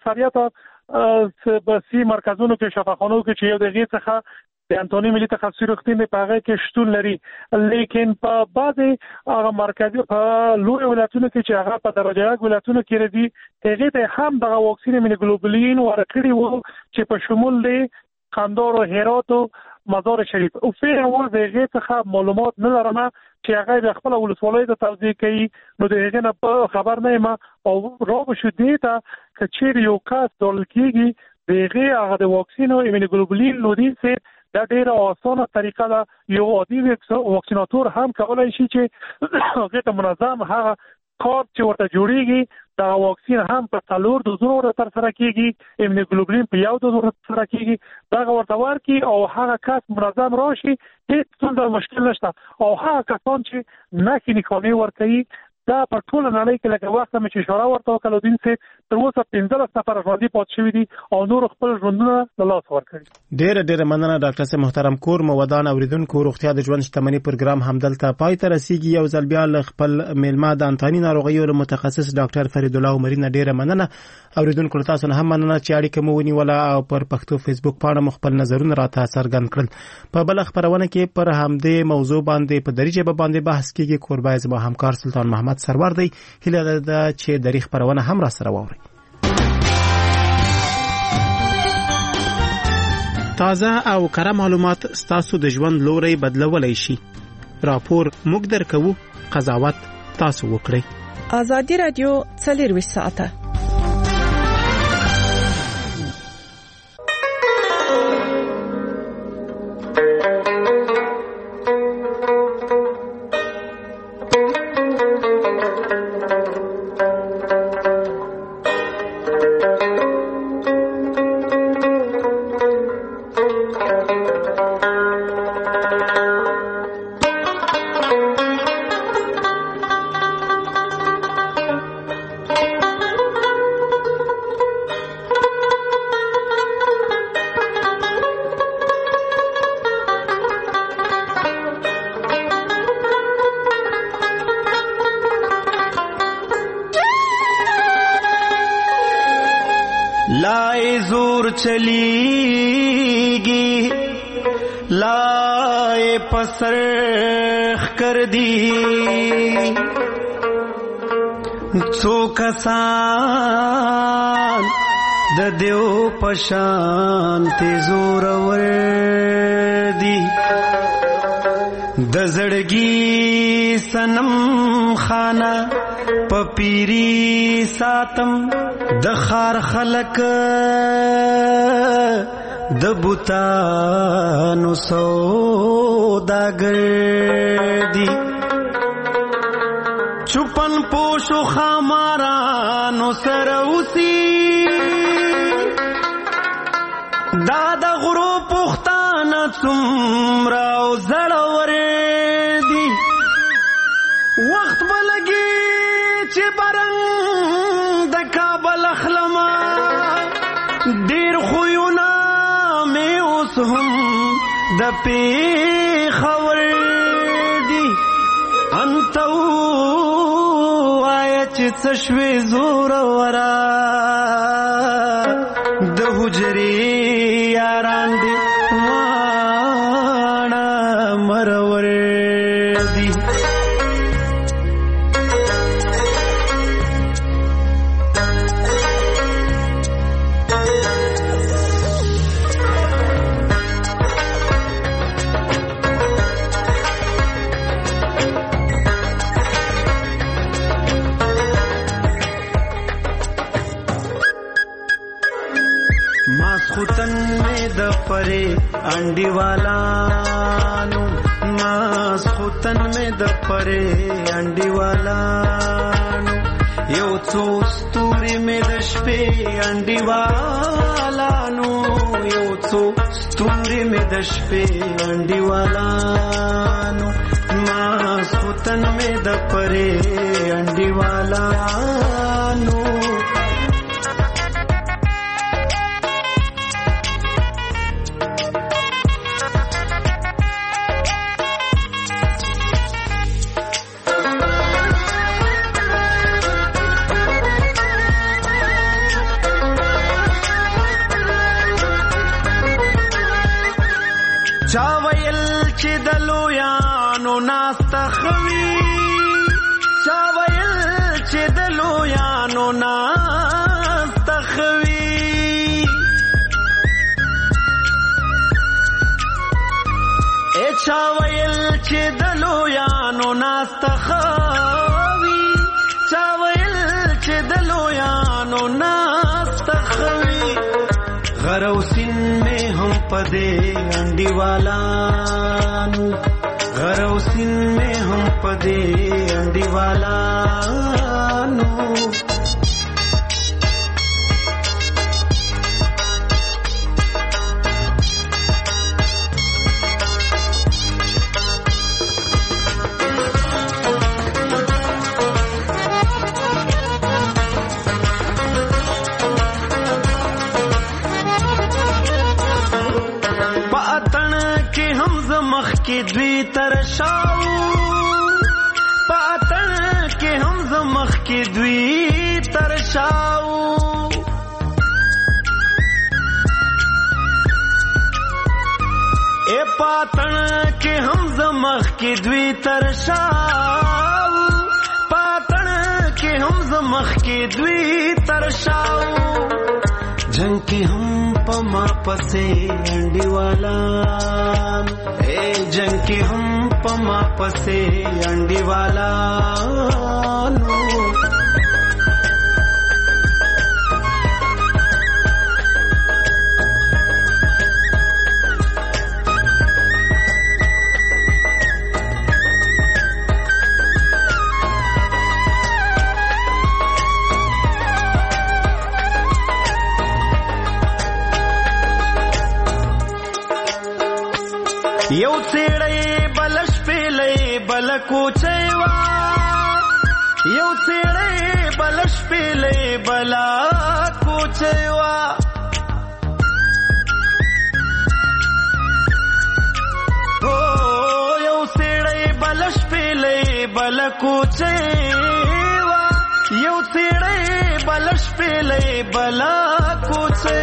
اکثریت بسی مرکزونو کې شفاخانو کې چې یو دغه څخه د انټونی ملي تخصصي روغتون په هغه کې شتون لري لیکن په بعضي هغه مرکزي په لوی ولایتونو کې چې هغه په درجه یک ولایتونو کې ردي هغه ته هم دغه واکسین ایمونوګلوبولین ورکړي وو چې په شمول دی قندهار او هرات او مزار شریف او فعلا ورغه څخه معلومات نه لرم چې هغه د خپل ولسوالۍ ته توضیح کوي نو دغه نه خبر نه ما او راو شو دی ته چې یو کس دل کېږي دغه هغه د واکسین او ایمونوګلوبولین لودین سه دا ډیره اسانه طریقه ده یو عادي واکسیناتور هم کولای شي چې هغه ته منظم هغه کار چې ورته جوړیږي دا واکسین هم په څلور دوزونو تر سره کیږي ایمونوګلوبولین په یو دوز تر سره کیږي دا ورته ورکی او هغه کس منظم راشي هیڅ څه مشکل نشته او هغه کسان چې نه کینیکالي ورکوي دا په ټول نړۍ کې لکه وخت مې چې اشاره ورته وکړو دین سه تر اوسه پنځه سفر ژوندۍ پات شوی دي او نور خپل ژوندونه له لاس ورکړي ډېر ډېر مننه ډاکټر صاحب محترم کور مودان اوریدونکو روغتیا د ژوند شتمنۍ پروګرام همدلته پای ته رسیدي یو ځل بیا خپل میلمه د انټانی ناروغیو متخصص ډاکټر فرید الله عمري نه ډېر مننه اوریدونکو تاسو نه هم مننه چې اړیکه مو ونیوله او پر پښتو فیسبوک پاڼه مخبل نظرونه راته څرګند کړل په بل خبرونه کې پر همدې موضوع باندې په دریجه باندې بحث کیږي کوربای زما همکار سلطان محمد سرور دی هله ده چې د ریخ پرونه هم را سره ووري تازه او کره معلومات ستاسو د ژوند لوري بدلولای شي راپور موږ درکو قضاوت تاسو وکړئ ازادي رادیو څلور ساعته لای زور چلیگی لای پسرخ کر دی څو کسان د دیو پشان ته زور ور دی د زړګي سنم خانه پپیری ساتم د خار خلق د بوتانو سوداګر دی چپن پوشو خامارانو سروسی دادا غرو پختانا څومره زړور دی وخت بلګي چې برنګ د کابل اخلما ډیر خوونه مې اوس هم د پیښور دی انتو آیا چې څه شوې زور ورا د حجرې یاران دې واڼه مرور دی ماسخوتن میں د پرے انڈی والانو ماسخوتن میں د پرے انڈی والانو یو څو ستوري میں د شپې انڈی والانو یو څو ستوري میں د شپې انڈی والانو ماسخوتن میں د پرے انڈی والانو چاویل چې د لویانو ناستخوي چاویل چې د لویانو ناستخوي اے چاویل چې د لویانو ناستخوي چاویل چې د لویانو ناستخوي غروسین میں ہم پدے انڈی والانو غروسین میں ہم پدے انڈی والانو کی دوی ترشاو پاتن کې هم زمخ کی دوی ترشاو اے پاتن کې هم زمخ کی دوی ترشاو پاتن کې هم زمخ کی دوی ترشاو جنگ کی ہم پما پسے انڈی والا اے جنگ کی ہم پما پسے انڈی والا نو یو څېړې بلش پیلې بل کوچېوا یو څېړې بلش پیلې بل کوچېوا او یو څېړې بلش پیلې بل کوچېوا یو څېړې بلش پیلې بل کوچېوا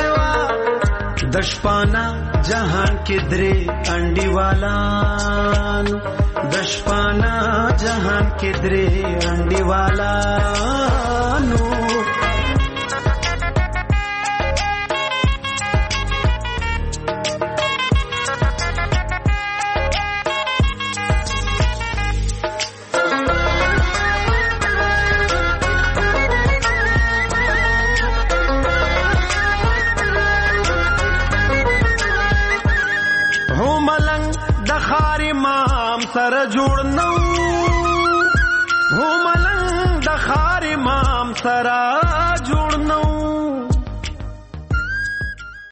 دشپانا جهان کې درې انډیوالان دشپانا جهان کې درې انډیوالانو سره جوړ نو هو ملنګ د خار امام سره جوړ نو